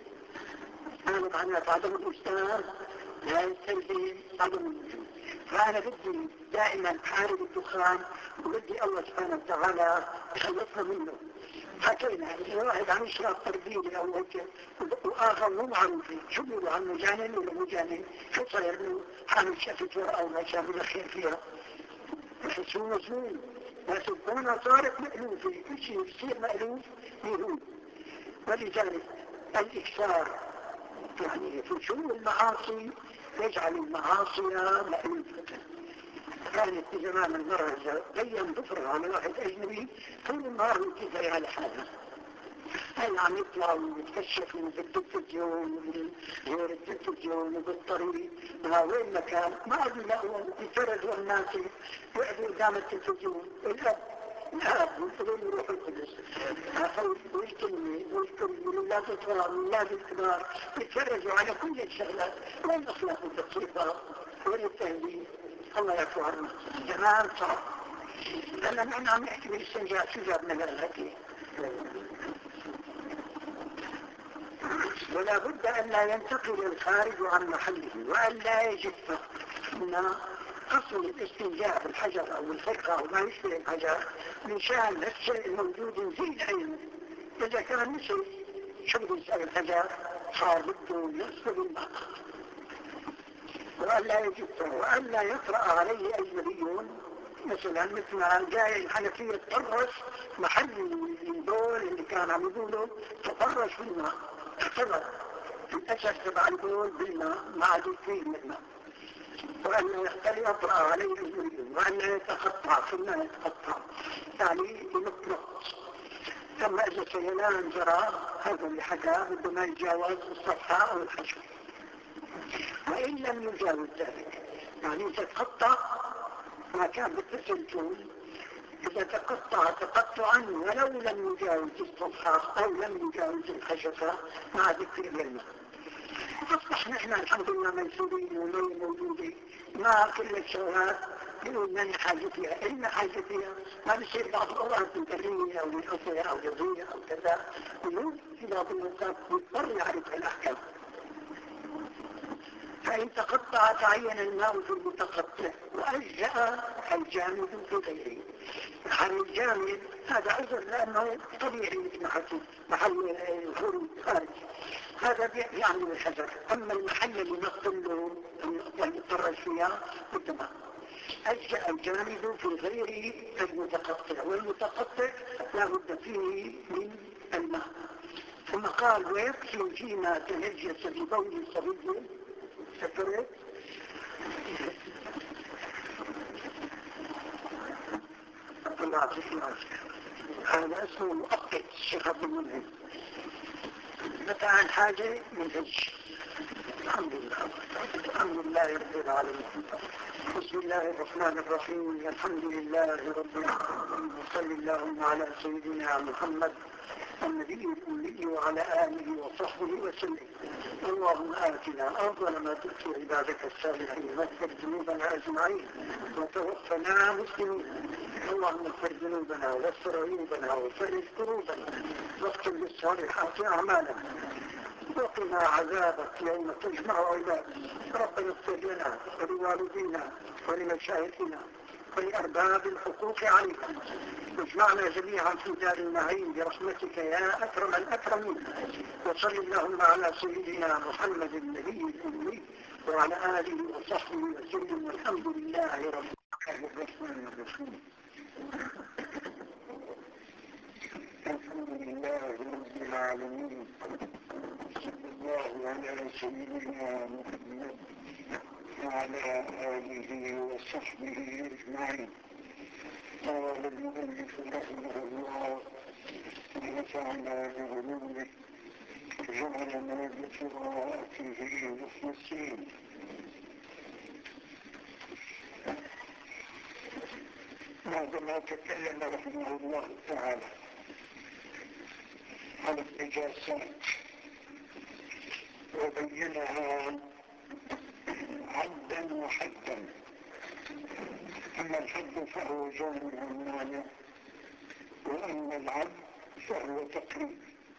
أنا معناته عدم الإجتماع لا يستلزم عدم الوجود. فأنا بدي دائما أحارب الدخان وبدي الله سبحانه وتعالى يخلصنا منه. حكينا إذا واحد عم يشرب تربية أو هيك وآخر مو معروف شو بيقولوا عنه جانن ولا مو جانن؟ شو صاير له؟ حامل شافة ورقة وما شاف الخير فيها. بحس هو مجنون. بس الكونة صارت مألوفة، كل شيء بيصير مألوف يهود. ولذلك الإكثار يعني في شؤون المعاصي يجعل المعاصي مألوفة. كانت في زمان المرة بيّن ضفرها على واحد أجنبي طول النهار يتفعي على حالها. هل عم يطلعوا ويتكشفوا بالتلفزيون غير التلفزيون وبالطريق وين مكان ما عادوا يلاقوا يفرجوا الناس يقعدوا قدام التلفزيون. الأب الأب يقولون يروحوا القدس أخذوا ويجتمعوا ويجتمعوا من ولاد الصغار من ولاد الكبار يتفرجوا على كل الشغلات. وين أخلاق البسيطة وين التهديد؟ الله يعفو عنا. زمان صعب. هلا نحن عم نحكي بالاستنجاء شو جابنا للهدي؟ ولا بد أن لا ينتقل الخارج عن محله وأن لا يجف. إن أصل الاستنجاء بالحجر أو بالفرقة أو ما يشبه الحجر من شأن الشيء الموجود يزيد عينه. إذا كان نسي شغل يسأل الحجر صار بده يسأل الماء وأن لا يجده وأن لا يطرأ عليه أجنبي مثلا مثل ما جاي الحنفية تطرش محل البول اللي كان عم يقولوا تطرش بالماء اعتبر الأثر تبع البول بالماء ما عاد فيه من الماء وأن يطرأ عليه أجنبي وأن يتقطع في الماء يتقطع يعني يمطلق. ثم إذا سيلان جرى هذا اللي حكى بده ما يتجاوز الصفحة أو الحشو. وإن لم يجاوز ذلك يعني إذا تقطع ما كان بالتسل طول إذا تقطع تقطعا ولو لم يجاوز الصفحة أو لم يجاوز الحشفة مع ذكر الماء. أصبح نحن الحمد لله ميسورين ومي موجودين ما كل الشغلات يقول من حاجة فيها إن حاجة فيها ما بصير بعض الأوقات من برية أو من أصلية أو جزية أو كذا يقول في بعض الأوقات يضطر يعرف الأحكام. فإن تقطع تعين الماء في المتقطع وأجزأ الجامد في غيره. محل الجامد هذا عذر لأنه طبيعي مثل ما حكيت محل الخروج خارج هذا يعمل الحجر. أما المحل اللي نقتل له ونطرج فيها بالدماء أجزأ الجامد في غير المتقطع والمتقطع لا بد فيه من الماء. ثم قال ويكفي فيما تنجس ببول صبي سكرت الله عزيزي هذا اسمه مؤقت الشيخ عبد المنعم متى عن حاجة منهج. الحمد لله الحمد لله رب العالمين. بسم الله الرحمن الرحيم الحمد لله رب العالمين وصلى اللهم على سيدنا محمد النبي الأمي وعلى آله وصحبه وسلم. اللهم آتنا أفضل ما تؤتي عبادك الصالحين واغفر ذنوبنا أجمعين وتوفنا مسلمين. اللهم اغفر ذنوبنا واستر عيوبنا وفرج كروبنا واختم بالصالحات أعمالنا وقنا عذابك يوم تجمع عبادك. ربنا اغفر لنا ولوالدينا ولمشايخنا ولأرباب الحقوق علينا واجمعنا جميعا في دار النعيم برحمتك يا أكرم الأكرمين. وصل اللهم على سيدنا محمد النبي الأمي وعلى آله وصحبه وسلم والحمد لله رب الرحمن الرحيم. الحمد لله رب العالمين صلى الله على سيدنا محمد وعلى آله وصحبه أجمعين. قال المؤلف رحمه الله ونفعنا بعلومه جعلنا بقراءته مخلصين. بعدما تكلم رحمه الله تعالى عن النجاسات وبينها عدا وحدا. أما الحد فهو جامع مانع وأما العد فهو تقريب.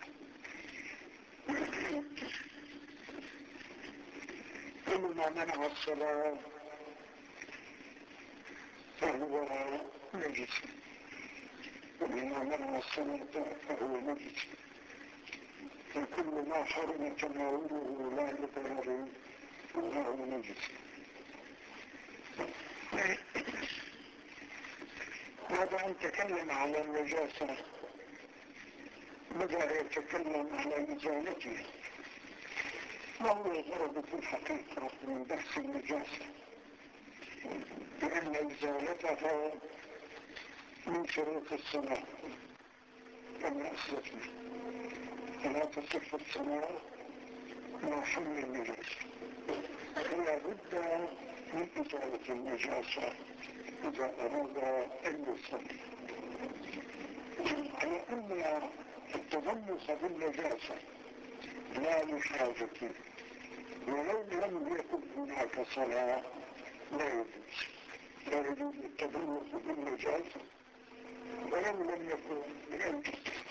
ومما منع الصلاة فهو نجس ومما منع الصلاة فهو نجس. فكل ما حرم تناوله لا لضرر فهو نجس. بعد أن تكلم على النجاسة بدأ يتكلم على إزالته. وهو الغرض في الحقيقة من بحث النجاسة لأن إزالتها من شروط الصلاة كما أسلفنا. فلا تصح الصلاة مع حمل النجاسة. فلا بد من إزالة النجاسة إذا أراد أن يصلي. على أن التضمس بالنجاسة لا لحاجة ولو لم يكن هناك صلاة لا يجوز. لا يجوز التضمس بالنجاسة ولو لم يكن لأجل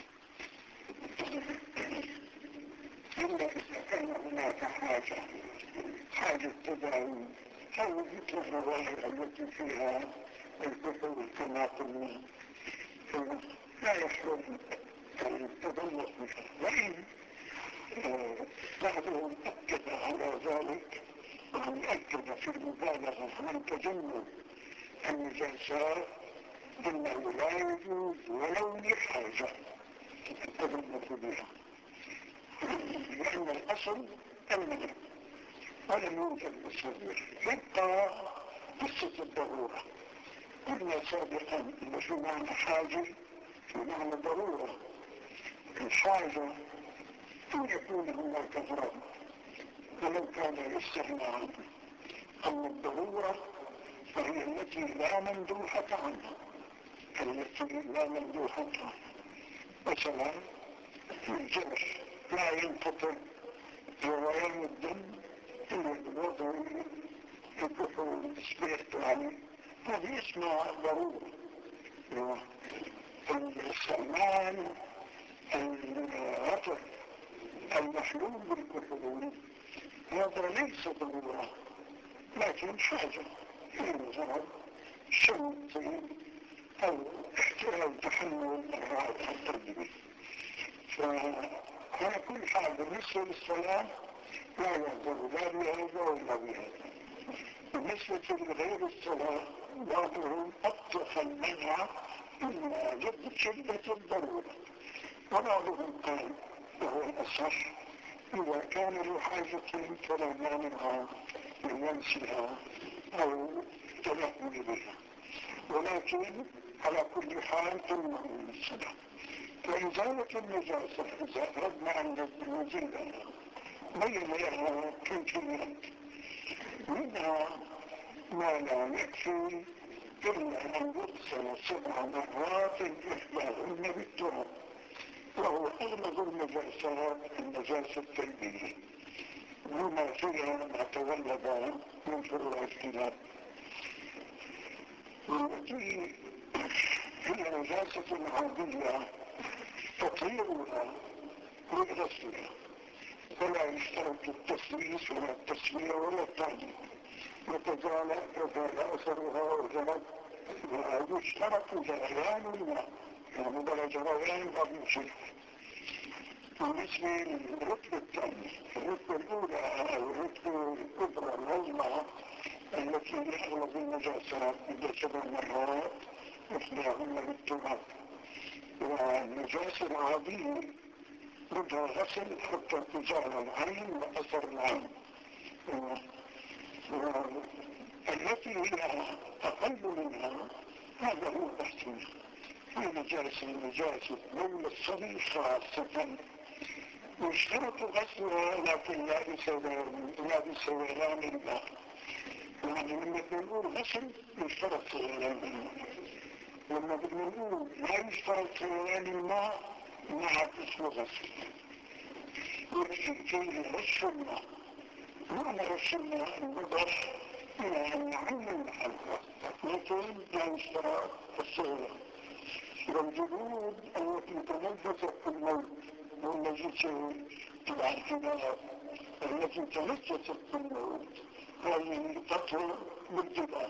إلا إذا كان هناك حاجة حاجة تداوي أو مثل الظواهر التي فيها الكحول كما قلنا لا يحرم التضمس بها. وإن بعضهم أكد على ذلك وأن أكد في المبالغة عن تجنب النجاسات أنه لا يجوز ولو لحاجة التجنب بها، لأن الأصل المنع ولم يوجد مسبب. يبقى قصة الضرورة. قلنا سابقا أن في معنى حاجة في معنى ضرورة. الحاجة أن يكون هناك غرض ولو كان يستغنى عنه، أما الضرورة فهي التي لا مندوحة عنها، التي لا مندوحة عنها. مثلا في الجرح لا ينقطع جريان الدم إلا بوضع الكحول الإسبرتوالي، هذه اسمها ضرورة. الاستعمال الرطب المحلول بالكحول هذا ليس ضرورة لكن حاجة في مجرد شرط أو احتمال تحمل الأعراض الطبية. فعلى كل حال بالنسبة للصلاة لا يعذر لا بهذا ولا بهذا. بالنسبة لغير الصلاة بعضهم أطلق المنع إلا جد شدة الضرورة، وبعضهم قال وهو الأصح إذا كان له حاجة فلا مانع من لمسها أو التنقل بها، ولكن على كل حال تمنع من الصلاة. فإزالة النجاسة إذا أردنا أن نزيلها بين لها كيفيات، منها ما لا يكفي إلا أن يغسل سبع مرات إحداهن بالتراب، وهو أغلب النجاسات النجاسة التلبية بما فيها ما تولد من فروع الكلاب، والتي هي نجاسة عادية تطهيرها بغسلها، ولا يشترط التسويس ولا التسوية ولا التعليم، وتزال يزال أثرها وجلد، ويشترط جريان الماء يعني بلا جريان قبل شيء. بالنسبة للرتبة الثانية الرتبة الأولى أو الرتبة الكبرى العظمى التي هي أغلب النجاسات إذا سبع مرات إحداهن بالتراب، والنجاسة العادية بدها غسل حتى تزال العين وأثر العين، والتي هي أقل منها هذا هو الأحسن. هي نجاسة نجاسة بول الصبي خاصة، واشترط غسلها لكن لا بسيلان الماء، يعني لما بنقول غسل يشترط سيلان الماء، لما بنقول لا يشترط سيلان الماء مع اسمه غسل. يكفي فيه رش الماء، معنى رش الماء المضح إلى أن يعم المحل، لكن لا يشترط السيلان. والجلود التي تنجست بالموت والنجسة تبع الكلاب التي تنجست بالموت هذه تطهر بالدباغ،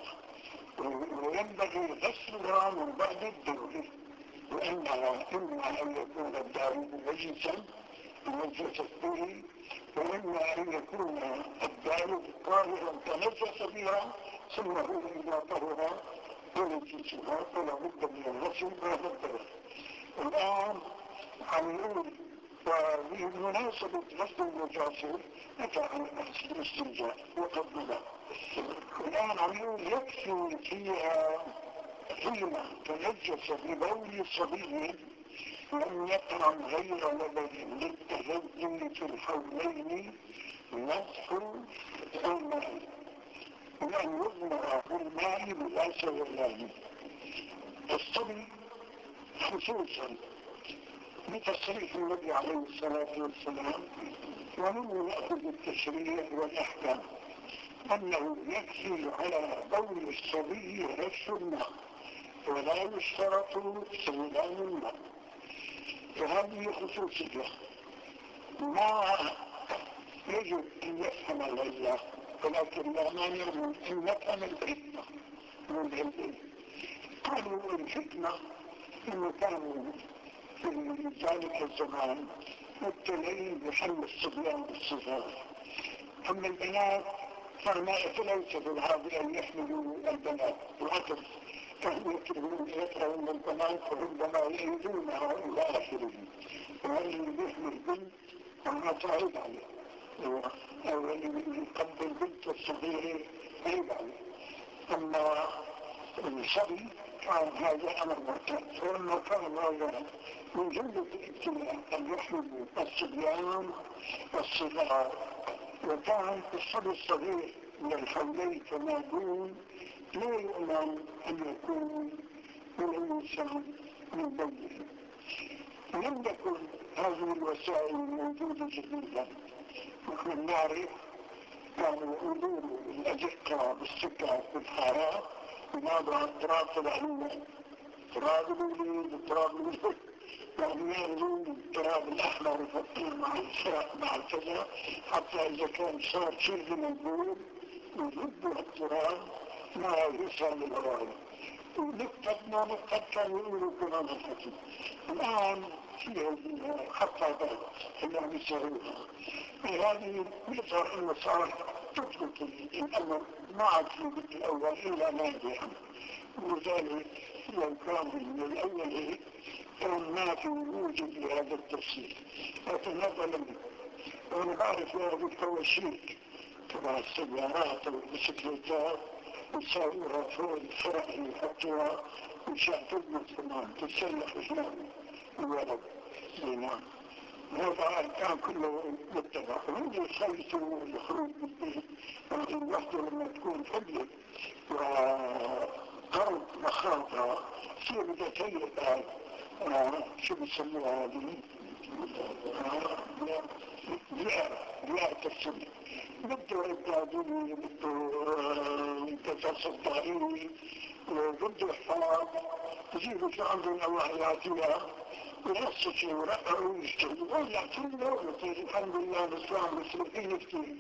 وينبغي غسلها من بعد الدور، لأنها إما أن يكون الدار نجسا تنجست به، وإما أن يكون الدار طاهرا تنجس بها ثم هو إذا طهر ونجسها فلا بد من الغسل هذا الدور. الآن عم نقول وبمناسبة غسل النجاسة أتى عن الأحسن الاستنجاء وقبلها. الآن عم نقول يكفي فيها حين تنجس ببول الصبي لم يطعم غير لبن للتغذي في الحولين نصف الماء، وأن يضمر بالماء بلا سيلان. الصبي خصوصا بتصريح النبي عليه الصلاة والسلام ومنه يأخذ التشريع والأحكام أنه يكفي على بول الصبي رش الماء ولا يشترط سيلان الماء، فهذه خصوصية ما يجب أن يفهم العلة، ولكن لا مانع من أن نفهم الحكمة من العلة. قالوا الحكمة إنه كانوا في ذلك الزمان والتلعين بحل الصبيان الصغار. أما البنات فالمائة ليس بالعادة أن يحملوا البنات، بالعكس كانوا يكرهون يكرهون البنات وربما يعيدونها إلى آخره، وأن يحمل بنت وما تعيب عليه، أو أن يقبل بنت الصغيرة عيب عليه. أما الصبي كان هذا أمر معتاد، فلما كان هذا من جملة الابتلاء أن يحملوا الصبيان والصغار، وكان الصبي الصغير من الحولين كما دون لا يؤمن أن يكون من الإنسان من بينهم. لم يكن هذه الوسائل موجودة جديدا. نحن نعرف كانوا يقولون الأزقة بالسكة بالحارات ونضع التراب تبعهم، تراب الوليد التراب الوليد، يعني يأخذون التراب الأحمر يحطوه مع الشرق مع الكذا، حتى إذا كان صار شيء موجود يجدوا التراب ما يوصل للأوائل. ونكتب ما نكتب كانوا يقولوا كمان الحكي. الآن فيه خطابات إنهم يسووها. هذه يظهر أنه صار تثبت الأمر ما عاد في مثل الأول إلا نادعا، ولذلك لو كان من الأول كان ما في وجود لهذا التفسير، لكن هذا لم يكن. وأنا بعرف هذه الكواشيك تبع السيارات والبسكليتات يساووها فوق الفرع يحطوها مشان تضبط كمان تتسلح رجلهم الولد زينان. هذا كان كله متبع، وهم يخلصوا الخروج بالبيت، ولكن وحده لما تكون فضلت وقرب مخاطرة شيء بدها تهيئ شو بيسموها هذه زيارة زيارة السنة، بده إبدادي بده كتصدقيني بده حفاظ يجيبوا شو عندهم الله يعطيها ويرسكوا ورقعوا ويشتغلوا ويعطون دولة. الحمد لله الإسلام مسلمين كتير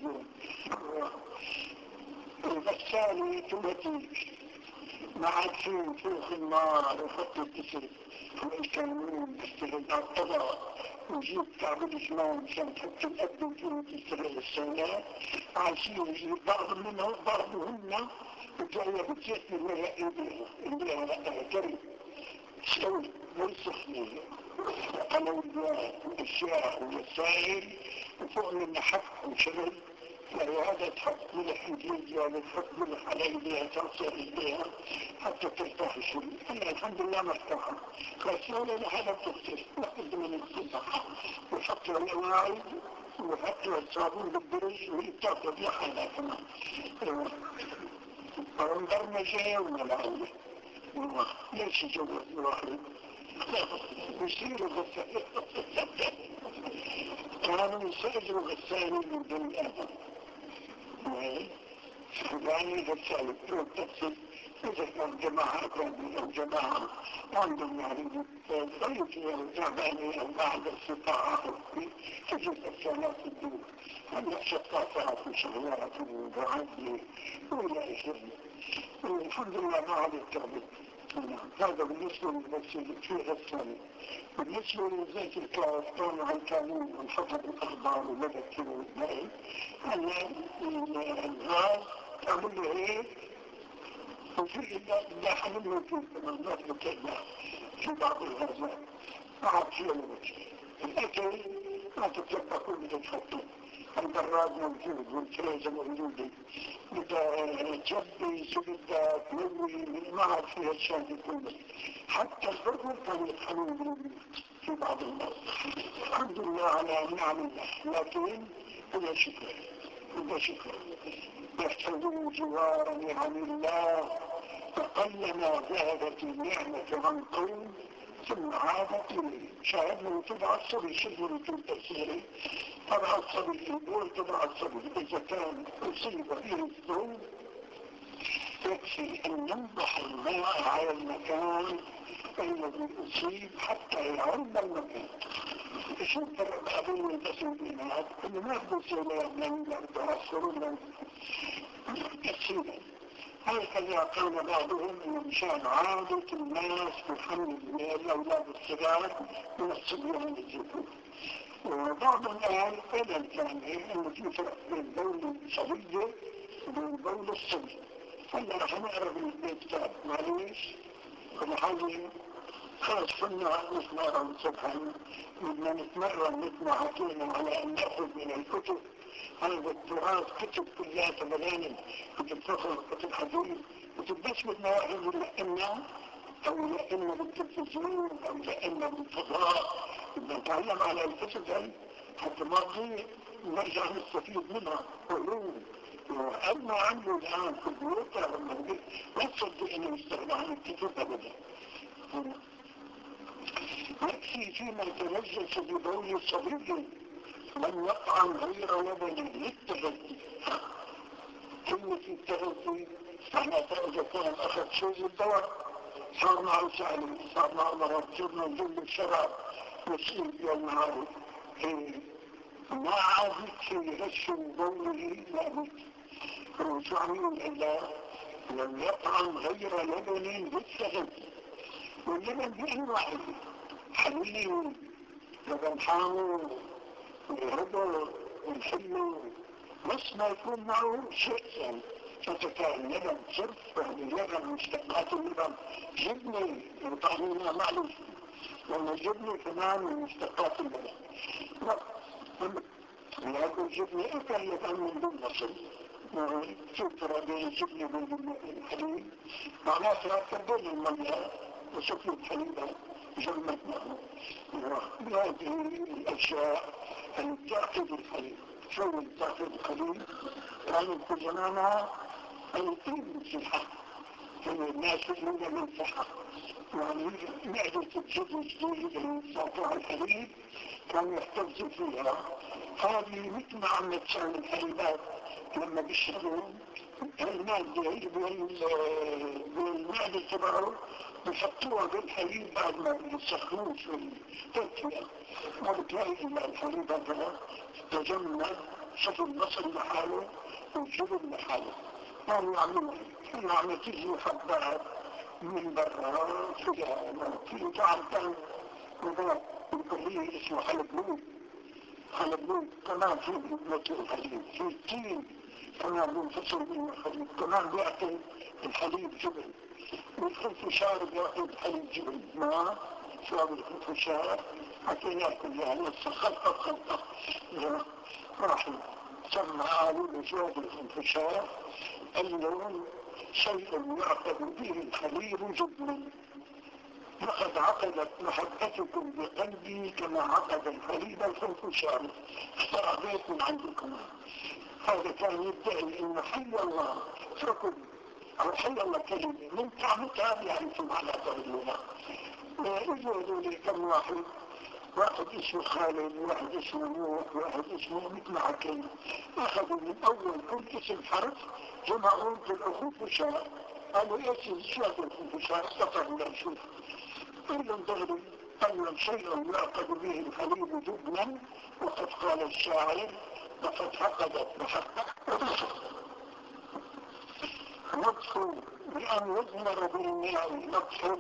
الغسالة توماتيك ما عاد فيه فوق النار وخط الكسر والكانون يشتغل على الطبق ويجيب كعب الإسلام مشان تحط الأب فيه تشتغل السنة عايشين يجيب بعض منهم بعضهن وتلاقيها بتسيح من وراء إيديها إيديها لقاها كريم تستوي ويسخني قلوبات وأشياء ووسائل وفوق منها حق وشغل. فهذا تحط ملح إنجليزي ولا تحط ملح على إيديها تغسل إيديها حتى ترتاح شوي. أنا الحمد لله مرتاحة خاصة لحالة بتغسل لابد من الصحة وحطوا الأواعي وحطوا الصابون بالبرش ويتاخد لحالها كمان ومبرمجة وملعبة ليش يجوز الواحد يصيروا غسالين كانوا يصيروا غسالين من بني آدم يعني غسالة تروح تغسل إذا كان جماعة أكرم أو جماعة عندهم يعني ضيفية وتعبانية أو بعد استطاعة تجي غسالات الدول عندك شطافات وشغلات ومعدي وإلى آخره. الحمد لله ما عاد التعبير. هذا بالنسبة للغسيل في غسالة. بالنسبة لزيت الكاف كانوا عن كانون وانحطوا الأخبار ومذكروا البعيد أن الغاز تعمل له هيك وفي إلا حمل موجود كمان ما تبكينا في بعض الغازات ما عاد فيه الوجه. الأكل ما تتبقى كل اللي تحطه البراد موجود والفريزة موجودة بدها تجبس وبدها تلوي ما عاد فيها الشيء كله. حتى البرغل كان يطحنون في بعض الناس. الحمد لله على نعم الله، لكن هذا شكر هذا شكر يحسدون جوار نعم الله فقلما ذهبت النعمة عن قوم ثم عادت إليه. شاهدنا تبع الصبي شبه التفسيري تبع الصبي يقول تبع الصبي إذا كان أصيب به الظلم يكفي أن ينضح الماء على المكان الذي أصيب حتى يعم المكان. شوف الرقابين والمسؤولينات اللي ما بسولار من يتعصرون تفسيرا. هكذا قال بعضهم أن مشان عادة الناس بحمل الأولاد الصغار من الصبيان الذكور وبعضهم قال بدل ثاني انه في فرق بين بول الصبية وبين بول الصبي. هلا رح نقرا بالكتاب معلش بالحاجة خلص كنا نتمرن صبحا بدنا نتمرن مثل ما حكينا على ان ناخذ من الكتب. هذا التراث كتب كلياتها بلاني كتب فقه كتب حديث كتب بس بدنا واحد يلقنا او يلقنا بالتلفزيون او يلقنا بالفضاء. بدنا نتعلم على الكتب هاي حتى ما نضيع نرجع نستفيد منها علوم. أما عملوا الآن في البيوت لا تصدق أنه يستغنى عن الكتب أبدا. يكفي فيما تنجس ببول الصبي من يطعم غير لبن للتغذي. كلمة التغذي معناتها إذا كان أخذ شيء الدواء صار معه سعي صار معه مرض صرنا نجيب الشراب يصيب يوم معه ما عادت في غش بوله لا بد. شو عملوا إلا لم يطعم غير لبن بالتغذي. واللبن بأنواعه حليب لبن حامض والهبر والحلو بس ما يكون معه شيء يعني إذا كان لبن صرف يعني لبن مشتقات اللبن جبنة وطعمينها معلوش لأن الجبنة كمان من مشتقات اللبن. يأكل جبنة أكل لبن من دون نصل سكر بين الجبنة بين الحليب معناتها كبين المياه وسكر الحليب جمتنا بهذه الأشياء أن تعقد الحليب. شو تعقد الحليب؟ كانوا في زمانها الطيب الصحة كانوا الناس يقولون من صحة يعني معدة الجد الجديد اللي يصافوها الحليب كانوا يحتفظوا فيها. هذه مثل ما عم تشان الحليبات لما بيشربوا المادة بالمعدة تبعه بيحطوها بالحليب بعد ما بيسخنوه في التدفئة. ما بتلاقي إلا الحليب هذا تجمد شكل بصل لحاله والجبن لحاله. كانوا يعملوا كانوا عم تجي حبات من برا فيها في طعم كان وده الكلية اسمه حلبون. حلبون كمان في مثل الحليب في التين كمان منفصل من الحليب كمان بيعطي الحليب جبن. والخنفشار بيعطي الحليب جبن ما شرب الخنفشار حتى يأكل يعني نفس خلطة خلطة راح سمع قالوا لشرب الخنفشار اللون شيء يعقد به الحليب جبنا. لقد عقدت محبتكم بقلبي كما عقد الحليب الخنفشار. اخترع بيت من عندكم. هذا كان يدعي ان حي الله ركض او حي الله كلمة من طعمتها يعرفون على ضرورها. يقولوا لي كم واحد واحد اسمه خالد واحد اسمه نوح واحد اسمه مثل عكيم اخذوا من اول كل اسم حرف جمعون في الخنفشار. قالوا ايش الشيء الخنفشار استطعوا لا يشوف كل ضرب أول شيء يعقد به الحليب جبنا. وقد قال الشاعر لقد عقدت محبة نطف بأن يضمر بالماء نطف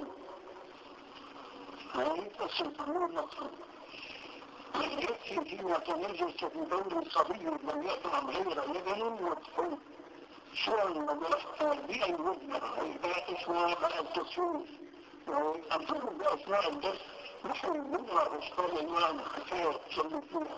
هاي تسكون نطف. يكفي فيما تنجس في بول صبي لم يطعم غير لبن نطف. شو المدرسة بأن يضمر هي اسمها بقى التسويف. أنظروا بأثناء الدرس نحن نقرأ أسطال الإمام حكاية سلطوها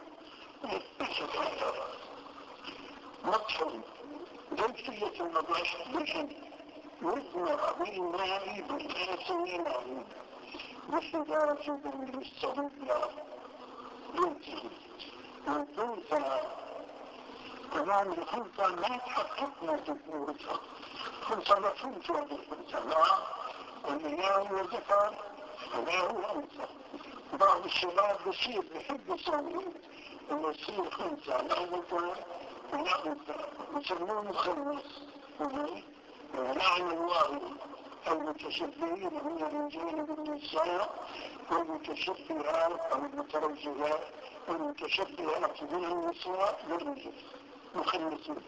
مطحن جنسية المدرسة بشن يثمر بالماء بالناس ينعون بشجرة بالصدق ينتهي الخنثى. كمان الخنثى ما تحققنا ذكورتها. خنثى مفهوم في هذه الخنثى والمياه والذكر وما هو أنثى. بعض الشباب بصير بحب يسوي انه يصير خنثى لا ذكر ولا أنثى يسموه مخنث. لعن الله المتشبهين من الرجال بالنساء والمتشبهات أو المترجلات والمتشبهات من النساء بالرجال مخنثين.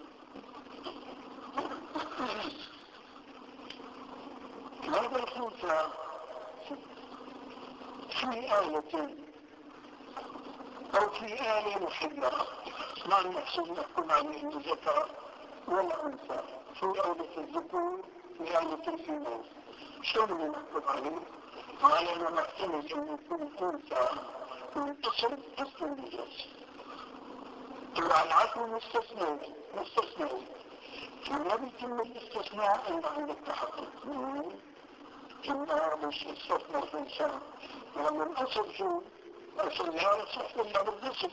هذا الخنثى في آية أو في آلة محيرة ما نحسن نحكم عليه ذكر ولا أنثى، في آلة الذكور في آلة الإناث شلون نحكم عليه؟ على أن نحتمل أن يكون أنثى والأصل أصل النجاس. طبعا العقل مستثنى مستثنى فما بيتم الاستثناء إلا عند التحقق إنها مش استثناء الإنسان لأن الأصل شو؟ الأصل لا يصح إلا بالنسب.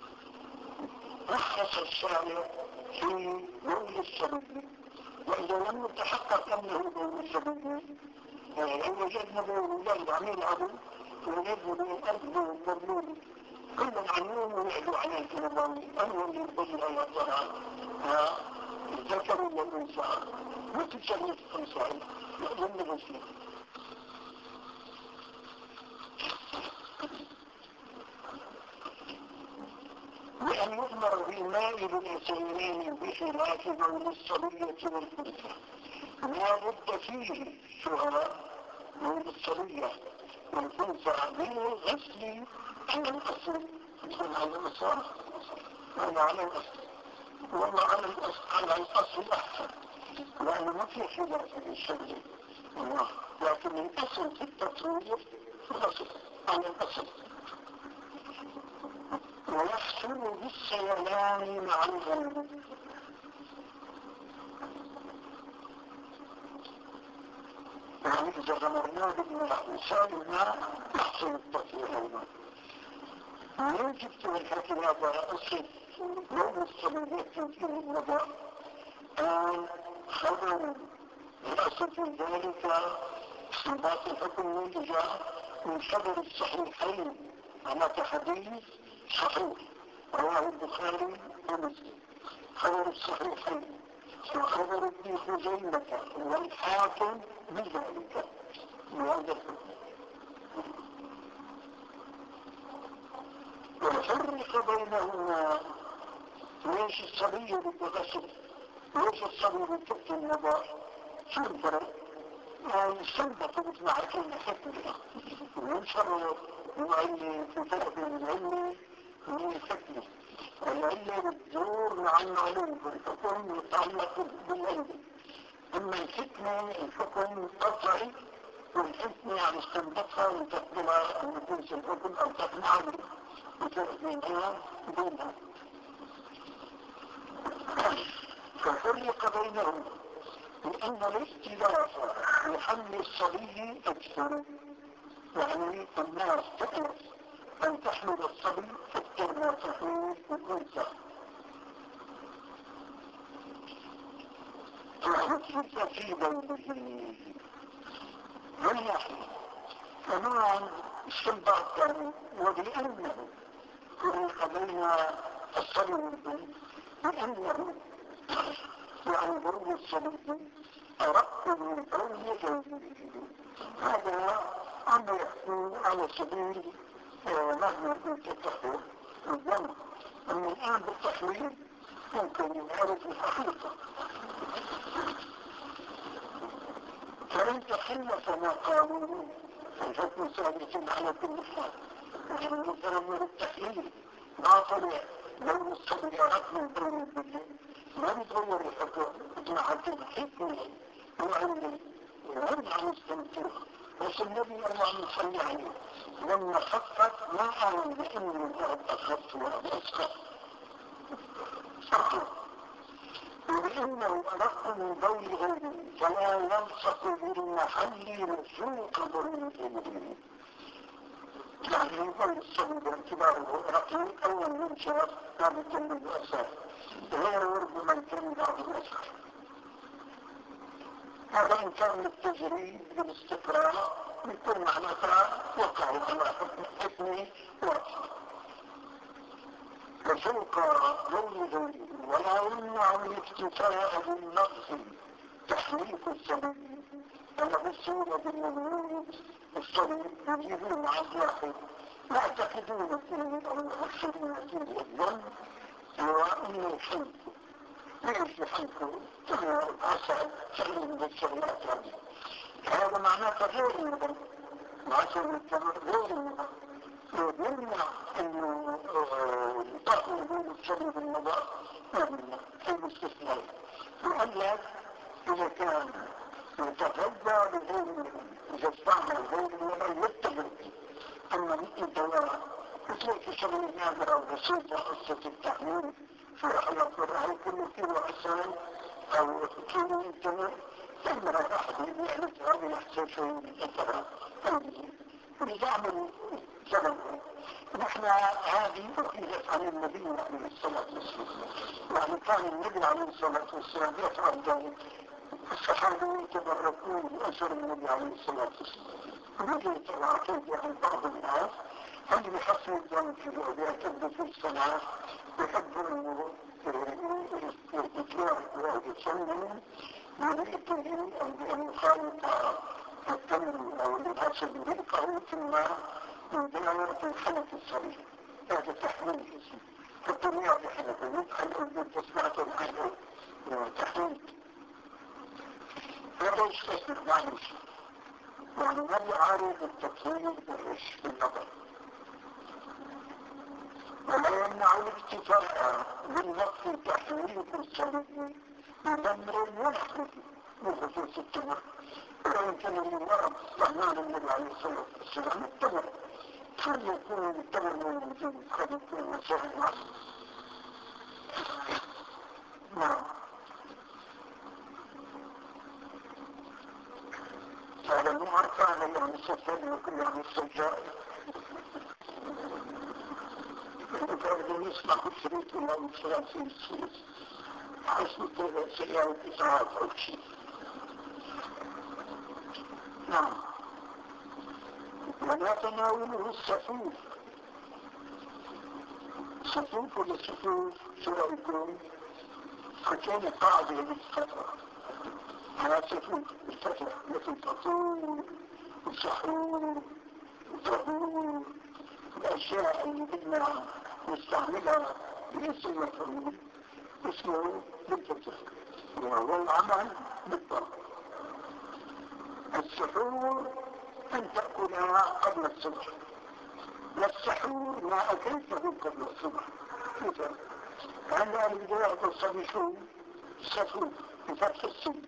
رخص الشارع في بول الصبي، وإذا لم يتحقق أنه بول الصبي لو وجدنا بولاد عم يلعبوا ويجبوا بالأرض والمرمول كل عنهم ويعدوا عليه في الرمي أنهم يربطوا على الضرع الذكر والأنثى مثل شريط الأنثى يأذن الرسول. وأن يؤمر بالماء باليتيمين بخلاف بول الصبية والأنثى لا بد فيه شهراء بول الصبية والأنثى بالغسل على الأصل. يكون على الأصل ولا على الأصل؟ والله على الأصل على الأصل أحسن لأنه ما في خلاف في الشرع، لكن الأصل في التطوير في الأصل على الأصل. ويحصل بالسيلان مع الغرب، يعني إذا غمرناه بالماء وصال الماء يحصل التطوير أيضا. من جبت الحكي هذا أصل يوم الصبية في الوضع خبر الأصل في ذلك استنباط الحكم منتج من خبر الصحيحين على حديث صحيح رواه البخاري ومسلم. خبر الصحيحين وخبر ابن خزيمة والحاكم بذلك بهذا الحكم. وفرق بينهما ليش الصبي بالغسل ليش الصبي بالكف النضاح شو الفرق؟ يستنبط مع كل حكمة وينشر وعلي في فرق العلم والحكمة. العلم بتدور مع المعلوم والحكم يتعلق بالعلم، أما الحكمة الحكم قطعي والحكمة يعني استنبطها وتقبلها أن يكون في الحكم أو تقنعني وتعرف بينها بينها. ففرق بينهم لأن الاختلاف في حمل الصبي أكثر، يعني الناس تألف أن تحمل الصبي أكثر ما تحمل الأنثى. فحدث في بوله من ناحية كمان استنباط وبأنه فرق بين الصبي والبنت بأنه يعني بول الصبي أرق من بول بوله. هذا أمر يحكم على سبيل مهما كنت تحمل الذنب. أما الآن بالتحميل ممكن يعرف الحقيقة. فإن تخلف ما قالوا الحكم ثابت على كل حال. يعني مثلا من التحليل ما طلع لو الصبي أرق من بول بوله ما بيتغير الحكم مع الحكمة وعلم وعلم عن استنطاق. بس النبي الله صلى عليه لما خفت ما قال بأنه أخذت وأسقط أخذ وبأنه أرق من بوله فلا يلصق بالمحل رسوق بوله. يعني يقول الصبي باعتباره رقيق أول من شرف ما بيكون الأسر غير ورد من كان بعض الأسر. هذا إن كان التجريب بالاستقرار يكون معناتها وقعوا على حكم واحد. ففوق بوله ولا يمنع الاكتفاء بالنقص تحريك الصبي أنا بالصورة بالمولود الصبي يجيبون عن واحد يعتقدون فيه أو يحسبون فيه الظن وأنه حلق ليش يحلقوا أسعد شيء بالشريعة هذا معناه غير النظر وعشان التمر غير النظر يمنع انه تأخذ بسبب الوضع المستثمر. وقال لك اذا كان يتغذى بغير اذا استعمل غير الوضع يتبع اما مثل دواء مثل تشغل النادرة وبسيطة قصة التحميل فرحلة فرحة كل كيلو عسل او كيلو التمر تمر احد يعني هذا يحصل شيء من اثرها ونعمل سبب. نحن هذه أخذت عن النبي عليه الصلاة والسلام، يعني كان النبي عليه الصلاة والسلام يفعل ذلك، الصحابة يتبركون بأثر النبي عليه الصلاة والسلام. نجد العقيد عن بعض الناس أن يحصل ذلك في العبادة في الصلاة يحبوا الإطلاع ويتصنعون ويأتون أن يخالط التمر أو العسل بالقهوة ثم بنوات الحلق الصغير. هذا تحميل الجسم فالطبيعة بحلق المدخل أو تصنعة الحلق تحميل. هذا يشتغل معلش يعني ما يعارض التكليل بالرش بالنظر، ولا يمنع الاكتفاء بالنقص التحميل بالسبب بتمر ونحو من خصوص التمر. ولا يمكن أن يمرض استعمال النبي عليه الصلاة والسلام التمر، قد يكون التمر موجود قد يكون مسائل العصر. نعم هذا مو عرفان يعني السفر وكل يعني السجائر فإذا يسمع الشريك الله والسلام في السيس حسب سيارة إسعاف أو شيء. نعم ولا تناوله السفوف. السفوف ولا السفوف شو رأيكم؟ حكينا قاعدة للفترة على سفوف الفترة مثل فطور وسحور وطهور الأشياء اللي بدنا نستعملها باسم مفعول اسمه بالفترة وهو العمل بالطبع. السحور أن تأكلها قبل الصبح، والسحور ما أكلته قبل الصبح. مثل هذا الجواب الصبيحون السحور بفتح السن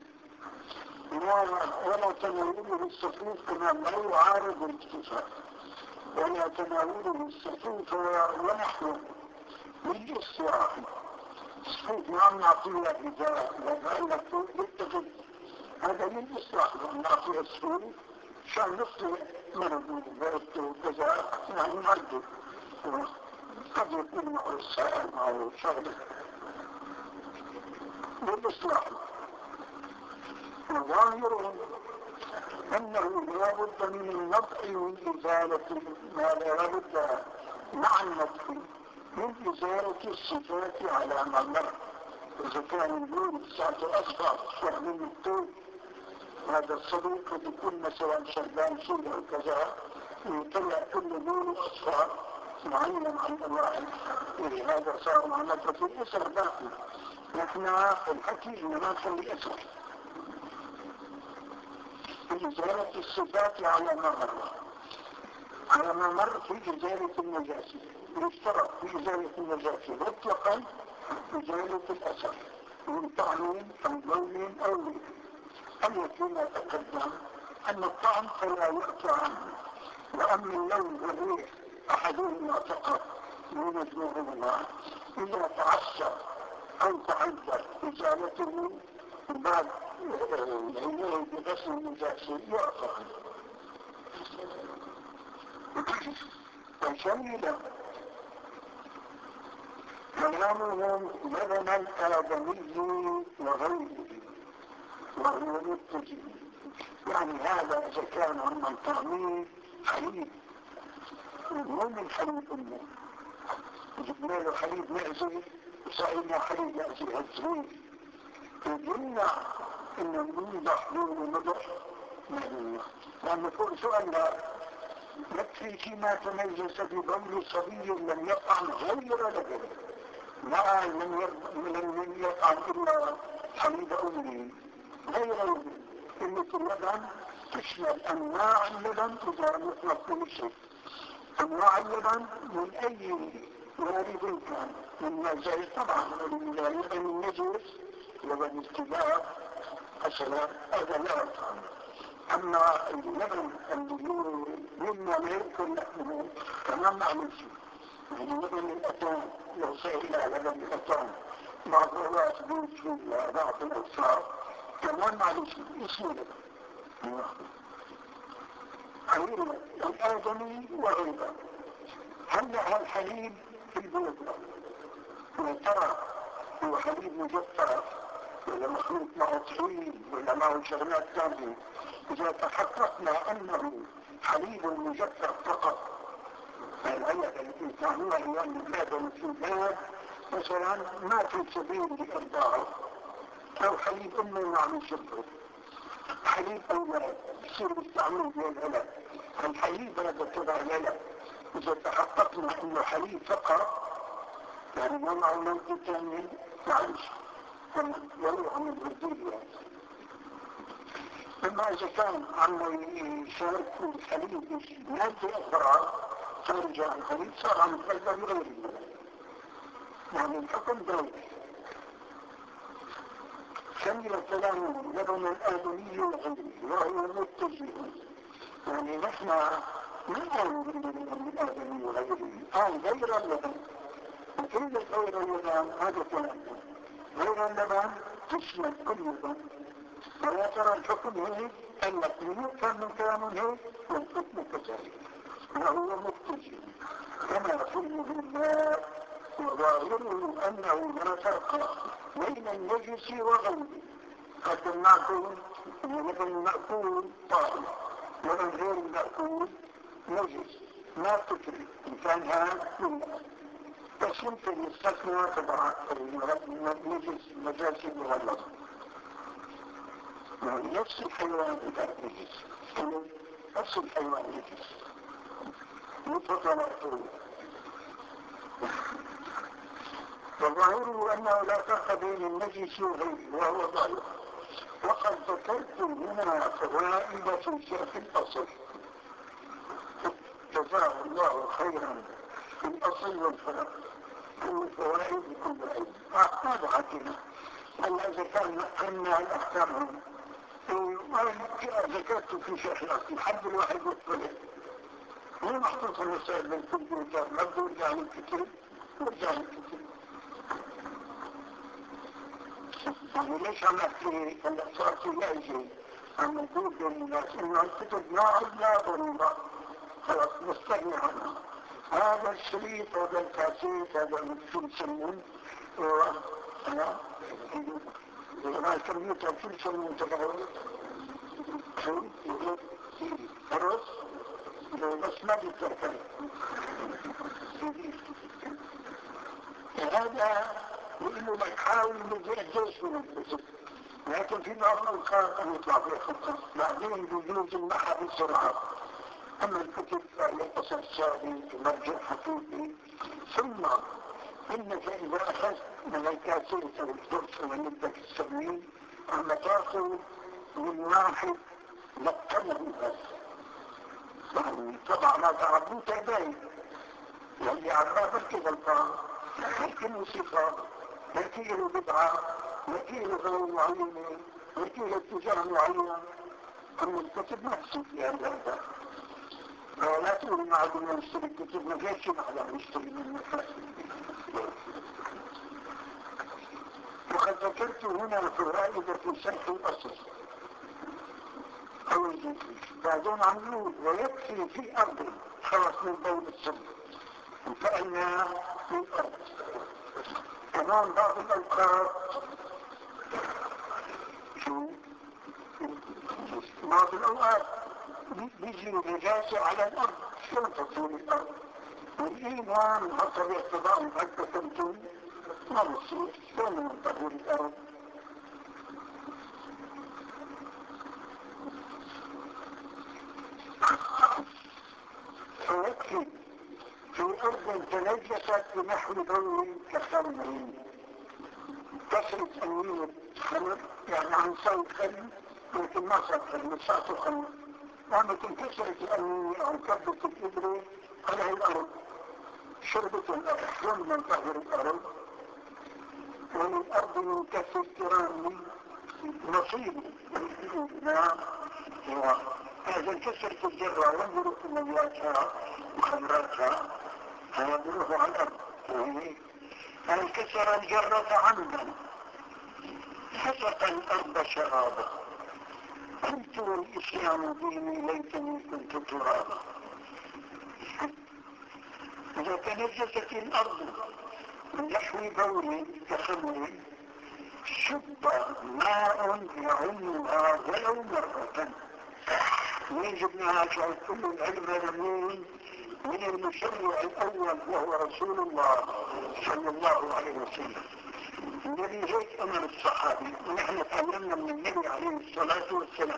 ولا تناوله السحور كما لا يعارض الاكتفاء، ولا تناوله السحور ونحوه للإصلاح. السحور ما نعطيها إذا وغالته بالتفل هذا للإصلاح نعطيها السحور شان نصل مرض وغيرته وكذا يعني مرضه قد يكون معه السائل أو شغله للإصلاح. وظاهر أنه لا بد من النطع والإزالة ما لا بد مع النطع من إزالة الصفات على مر. إذا كان النور الساعة أصفر أصفر من الطول هذا الصديق قد يكون مثلا شربان سورة وكذا يطلع كل نور أصفر معين عن الله هذا صار معنا في الأسر باقي. نحن الحكي إنما نخلي أسر إزالة الصفات على ما مر على ما مر في إزالة النجاسة. يشترط في إزالة النجاسة مطلقا إزالة الأثر من طعم أو لون أو ريح. أن يكون تقدم أن الطعم فلا يعطى عنه، وأما اللون والريح أحدهما فقط من الظهور إذا تعشر أو تعذر إزالته بعد العناية بغسل النجاسة يعطى عنه. وشمل كلامهم لبن الآدمي وغيره وهو متجه، يعني هذا إذا كان عن التعميم حليب مو من حليب أمه جبنا له حليب معزي وسألنا حليب معزي هالزويل يجينا إنه ينضح له ونضح لأن يكون سؤالنا يكفي فيما تميز ببول صبي لم يطعم غير لبن لا لم يطعم إلا حليب أمه غير اللبن. كلمة اللبن تشمل أنواع اللبن إذا نطلق كل شيء، أنواع اللبن من أي وارد كان، مما زي طبعا اللبن النجس، لبن الكباب مثلا، هذا لا يطعم. أما اللبن اللي مما لا يمكن لحمه تمام معلوش، يعني لبن الأتان لو سئل لبن الأتان بعض الوقت بيوت بعض الأطفال تمام معلوش اسمه لبن. غير الآدمي وغيره. هل لها الحليب في البودرة؟ يا ترى هو حليب مجفف ولا مخلوط معه طحين ولا معه شغلات ثانية؟ إذا تحققنا أنه حليب مجفف فقط، فالعيب الإنسان هو أيام الآدم في البلد مثلا ما في سبيل لإرضاعه، أو حليب أمه معه شبه حليب أولاد يصير يستعملوا به العلب. الحليب هذا تبع العلب إذا تحققنا أنه حليب فقط، يعني وضعوا موت ثاني معلش يروح من البردية. أما إذا كان عم يشاركوا الحليب مادة أخرى خارجة عن الحليب صار عم يتغير من غير البلد، يعني الحكم دولي. شمل كلامه لبن الآدمي وغيره وهو متجه، يعني نحن ما قالوا من الآدمي وغيره، قال غير اللبن. وكلمة غير اللبن هذا كلامه، غير اللبن تشمل كل لبن. ولا ترى الحكم هيك، قال لك من كان من كلامه هيك والحكم كذلك، وهو متجه كما حكمه الله. وظاهره أنه لا فرق بين النجس وغيره. قد المأكول ولبن المأكول طاهر، ولبن غير المأكول نجس، ما تفرق إن كان هذا كله. بس يمكن يستثنى طبعا النجس نجاسة مغلظة، نفس الحيوان إذا نجس، نفس الحيوان نجس متطلعه. وظاهره أنه لا فرق بين النجس وغيره وهو ظاهر. وقد ذكرت هنا فوائد في شرح الأصل، جزاه الله خيرا في الأصل والفرق، كل فوائد كل علم. هذا حكينا ألا إذا كان نقلنا الأحكام ذكرت في شرح الأصل حد الواحد يطلع مو محطوط المسائل من كل وجهة، ما بدو يرجع للكتاب ورجع للكتاب. يعني ليش عم أحكي هلا صار في لأجي عم نقول للناس إنه الكتب ناعد لا ضرورة، خلاص نستغني عنها. هذا الشريط، هذا الكاسيت، هذا شو يسمون أنا هذا الكمبيوتر شو يسمون تبعه شو فرص بس ما بيتذكر. هذا لأنه بيحاول بيجيش من الكتب، لكن في بعض الأوقات أن يطلع في خطة بعدين بيجوز المحى بسرعة. أما الكتب فهي قصص ثابت ومرجع حقيقي. ثم إنك إذا أخذت من الكاسيت أو الدرس اللي بدك تسميه عم تاخذ من واحد لقنه بس، يعني طبعا ما تعرفوه تبين واللي عرفه كذا القرآن لكن صفة يأتي له بدعة، يأتي له غير معينة، يأتي له اتجاه معين. أما الكتب ما تصير في هذا، لا تقول معلومة نشتري الكتب ما جاش معلومة نشتري من المكاسب. وقد ذكرت هنا فوائد في شرح الأصل أو الجزء، بعدين عملوه ويكفي في أرض خلص من بين السنة فإنها في الأرض. كمان بعض الأوقات شو بعض الأوقات بيجي النجاسة على الأرض، شلون تصير الأرض؟ والإيمان حتى باعتبار حتى تمتون ما بصير، شلون من تغيير الأرض؟ فيكفي في أرض تنجست بنحو ضوء كالخمر، كسرة أنية خمر يعني عن صوت خمر، لكن ما صار خمر صارت خمر، لما تنكسرت الأنية أو كبت الإبرة على الأرض شربة الأرض ضمن ظهر الأرض، وللأرض من كف الكرام نصيب. نعم، هذا الكسر في الجرة وانظروا في مياتها وخمراتها، هذا بروح على الأرض. هل كسر الجرة عمدا حسق الأرض شرابا، أنت الإسلام ديني ليتني كنت ترابا. إذا تنجست الأرض من لحو بول كخمر شب ماء يعمها ولو مرة، ويجبناها شعب كل العلم لمين من المشرع الأول وهو رسول الله صلى الله عليه وسلم، الذي هيك أمر الصحابي، ونحن تعلمنا من النبي عليه الصلاة والسلام.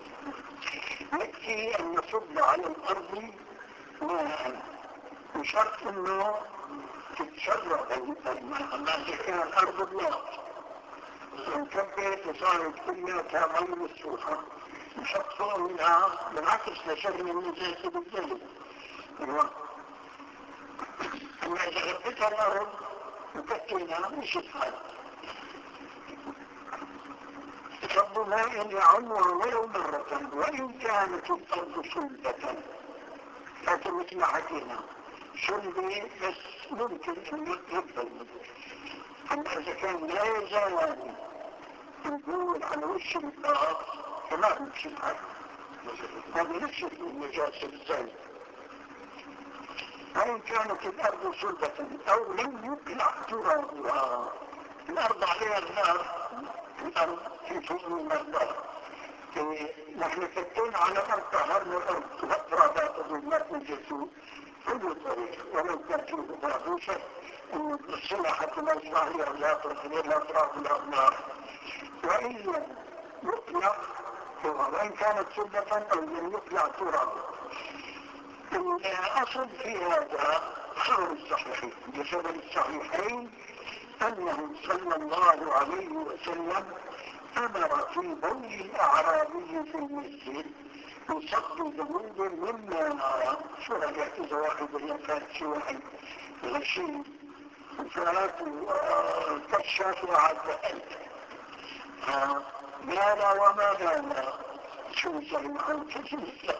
يكفي أن نصب على الأرض ماء، بشرط أنه تتشرب الماء، ما كان الأرض بلاط وكبت وصارت كلها مي مفتوحة نحطها منها بالعكس لشر من النجاسة بالجلد. أما إذا غبتها الأرض وكتيناها مش الحال. صب ماء يعمها ولو مرة وإن كانت الأرض شلبة، لكن مثل ما حكينا شلبة بس ممكن أن يقبل. أما إذا كان لا يزال نقول على وش الأرض فما نفس الحال، هذا نفس النجاسة بالزايد. وإن كانت الأرض شلبة أو لم يقلع ترابها، الأرض عليها الماء، الأرض في فوق الماء، نحن كتين على الأرض طهرنا الأرض والترابات وما تنجسوا كل طريق، ولو كانتوا بضعوشة الصلاحة الأصلاحية لا ترحل لا تراب الأبنار. وإن لم يقلع وإن كانت شلبة أو لم يقلع ترابها، الأصل في هذا خبر الصحيحين، بسبب الصحيحين أنه صلى الله عليه وسلم أمر في بول الأعرابي في المسجد يصب ذنوب مما شرعت إذا واحد يفات شوعي غشيم فات كشاف وعد مالا وما مالا شو سلم عن كشف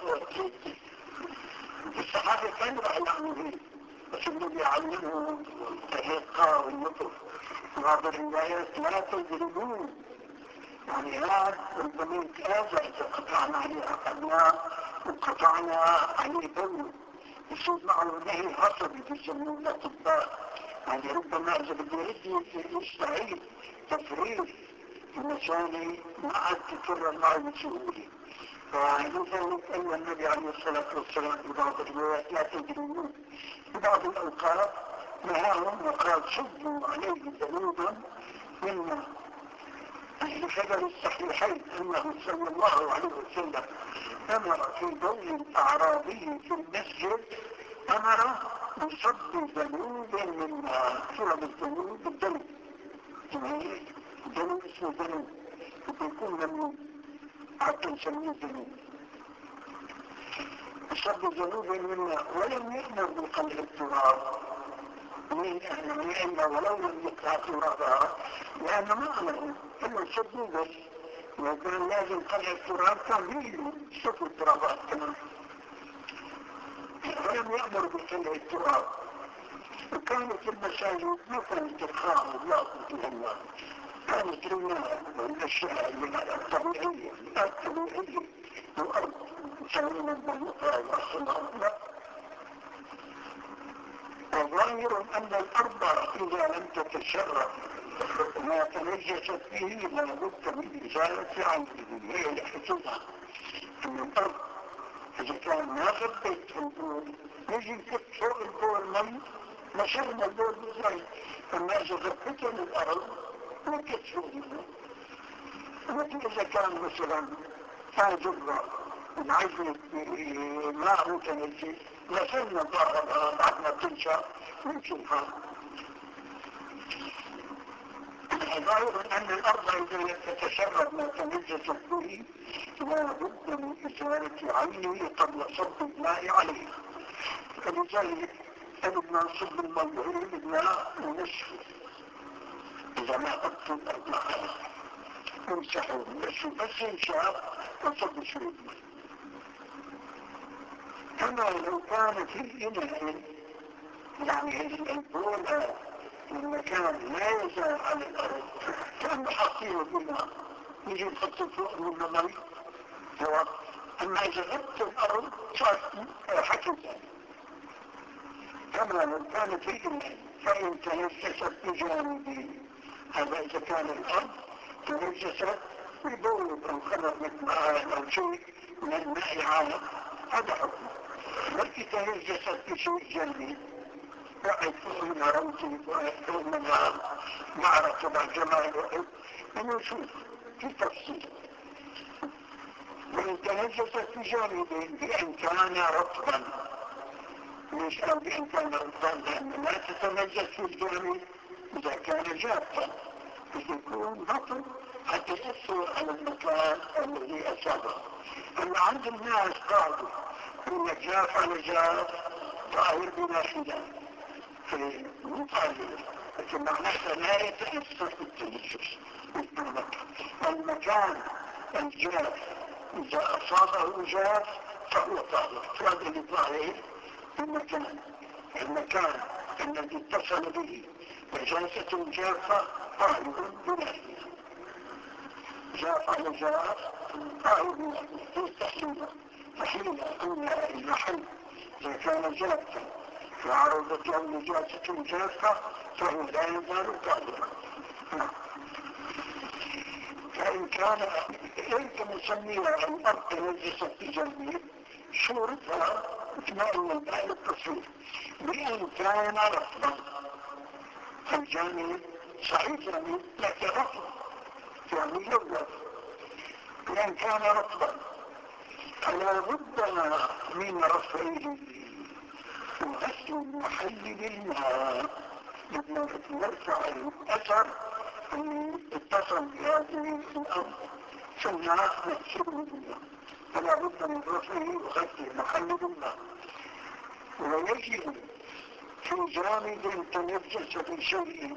الصحابة كانوا يعلمون، بس النبي علمهم الرقة واللطف. بعض الروايات لا تضربون، يعني هذا ربما يتآذى إذا قطعنا عليه أقلنا وقطعنا عليه دم، يصير معه نهي عصبي يسمونه الأطباء، يعني ربما إذا بده يستعيد تفريغ المسالي ما عاد تكرر معه بسهولة. فلذلك أن النبي عليه الصلاة والسلام في بعض الروايات لا تدرون، في بعض الأوقات نهاهم وقال صبوا عليه ذنوبا مما. في خبر الصحيحين أنه صلى الله عليه وسلم أمر في بول الأعرابي في المسجد أمر بصب ذنوب مما. شرب الذنوب بالذنوب، الذنوب اسمه ذنوب يكون ذنوب حتى نسميه ذنوب، صب ذنوب مما ولم يأمر بقلع التراب من أهل العلم ولو لم يقلع ترابها، لأنه ما أمره إلا صبوا بس، وكان لازم قلع التراب كان فيه صب الترابات كمان، ولم يأمر بقلع التراب. وكانت المساجد ما كانت تخاف الله تهمها، كانت رمال والأشياء الطبيعية الطبيعية والأرض سليما بالمطاع والصلاة. وظاهر أن الأرض إذا لم تتشرف ما تنجست به لا بد من إزالة عينه، هي الحجة أن الأرض إذا كان ما غبت البول يجي يكت فوق البول من نشرنا البول بزاي، أما إذا غبت الأرض ما كت فوق البول. ولكن إذا كان مثلا فاجرة العجل ماء متنجس نشرنا ظهرها بعد ما تنشأ نمشيها. ظاهر أن الأرض إذا لم تتشرب ما تنجست به لا بد من إزالة عينه قبل صب الماء عليها. فلذلك المنصب بالمظهر بالماء ونشفه إذا ما قدت الأرض معها ومسحوا ونشفوا بس ينشاف وصب شوي. كما لو كان في الإناء يعني البولة المكان لا يزال على الأرض كان حقيقه بالماء يجي يحط فوق من المي هو. أما إذا غطت الأرض صار حكم ثاني. كما لو كان في الإناء فإن تنجست بجانبه، هذا إذا كان الأرض تنجست ببول أو خرجت معها أو شيء من الماء عالم هذا حكم. بل تنجست بشيء جانبي رأيت من روتي ورأيت من معركة مع جمال رأيت أنه شوف في تفصيل. وإن تنجست بجانبه بأن كان رطبا، مش أو بأن كان رطبا لأن لا تتنجس في الجانب إذا كان جافا، يكون رطب حتى يأثر على المكان الذي أصابه. أما عند الناس قالوا إن جاف على جاف ظاهر بلا خلاف في مطالب، لكن معناته لا يتأثر بالتنجس. المكان الجاف إذا أصابه جاف فهو طاهر، فهذا لطاهر المكان. المكان الذي اتصل به نجاسة جافة طاهر بلا خلاف. جاف على جاف طاهر بلا خلاف. تحليل تحليل أن المحل إذا كان جافا فعرضت له نجاسة جافة فهو لا يزال طاهرا. فإن كان يمكن نسميها الأرض تنجست بجانبه شورتها إتماء الماء للتصوير بأن كان رطبا. الجانب صحيح يعني لكن رطب يعني يوجد بأن كان رطبا فلا بد من رفعه وغسل المحل بالماء يرفع الأثر اتصل بهذه الأرض ثم نغسله بالماء. فلا بد من رفعه وغسل المحل بالماء. ويجب في جانب تنجس بشيء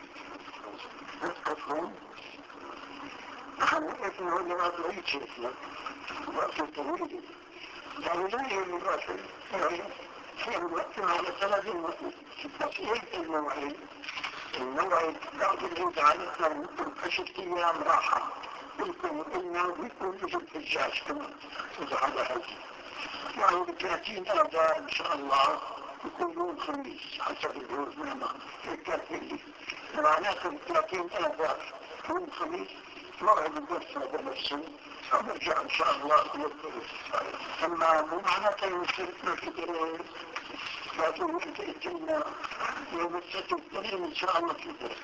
أفهم نحن إثنه لما تريد شيئا وقت التريد يعني لا يهم الرفع يعني في الوقت على ثلاث الموعد بس إيه الموعد الموعد بعد الجزء عن عشرة أيام راحة يمكن إنه يكون مثل الحجاج كمان إذا على هذا يعني بثلاثين آذار إن شاء الله يكون يوم خميس حسب الجوز مهما الثلاثين معناته بثلاثين آذار يوم خميس موعد الدرس هذا نفسه فنرجع إن شاء الله إلى الدرس. أما مو معناته يمكن كده لكن يمكن يوم السبت الكريم إن شاء الله في الدرس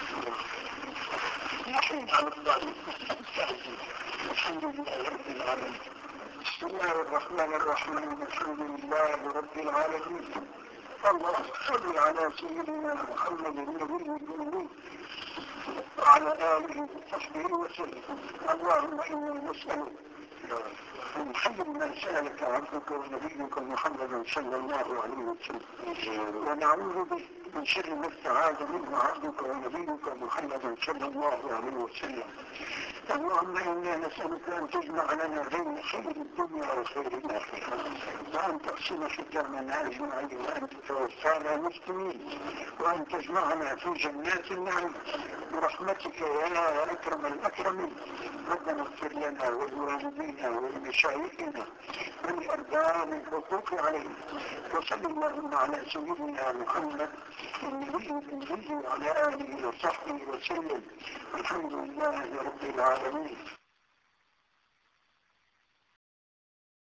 نحن على الظالم الحمد لله رب العالمين. بسم الله الرحمن الرحيم. الحمد لله رب العالمين. اللهم صل على سيدنا محمد النبي الأمي وعلى آله وصحبه وسلم. اللهم إنا نسألك من خير ما سألك عبدك ونبيك محمد صلى الله عليه وسلم ونعوذ بك من شر ما استعاذ منه عبدك ونبيك محمد صلى الله عليه وسلم. اللهم إنا نسألك أن تجمع لنا بين خير الدنيا وخير الآخرة وأن تقسم ختامنا أجمعين وأن تتوفانا مسلمين وأن تجمعنا في جنات النعيم برحمتك يا أكرم الأكرمين. ربنا اغفر لنا ولوالدينا ولمشايخنا ولأرباب الحقوق علينا. وصلى الله على سيدنا محمد النبي الأمي وعلى آله وصحبه وسلم. الحمد لله رب العالمين.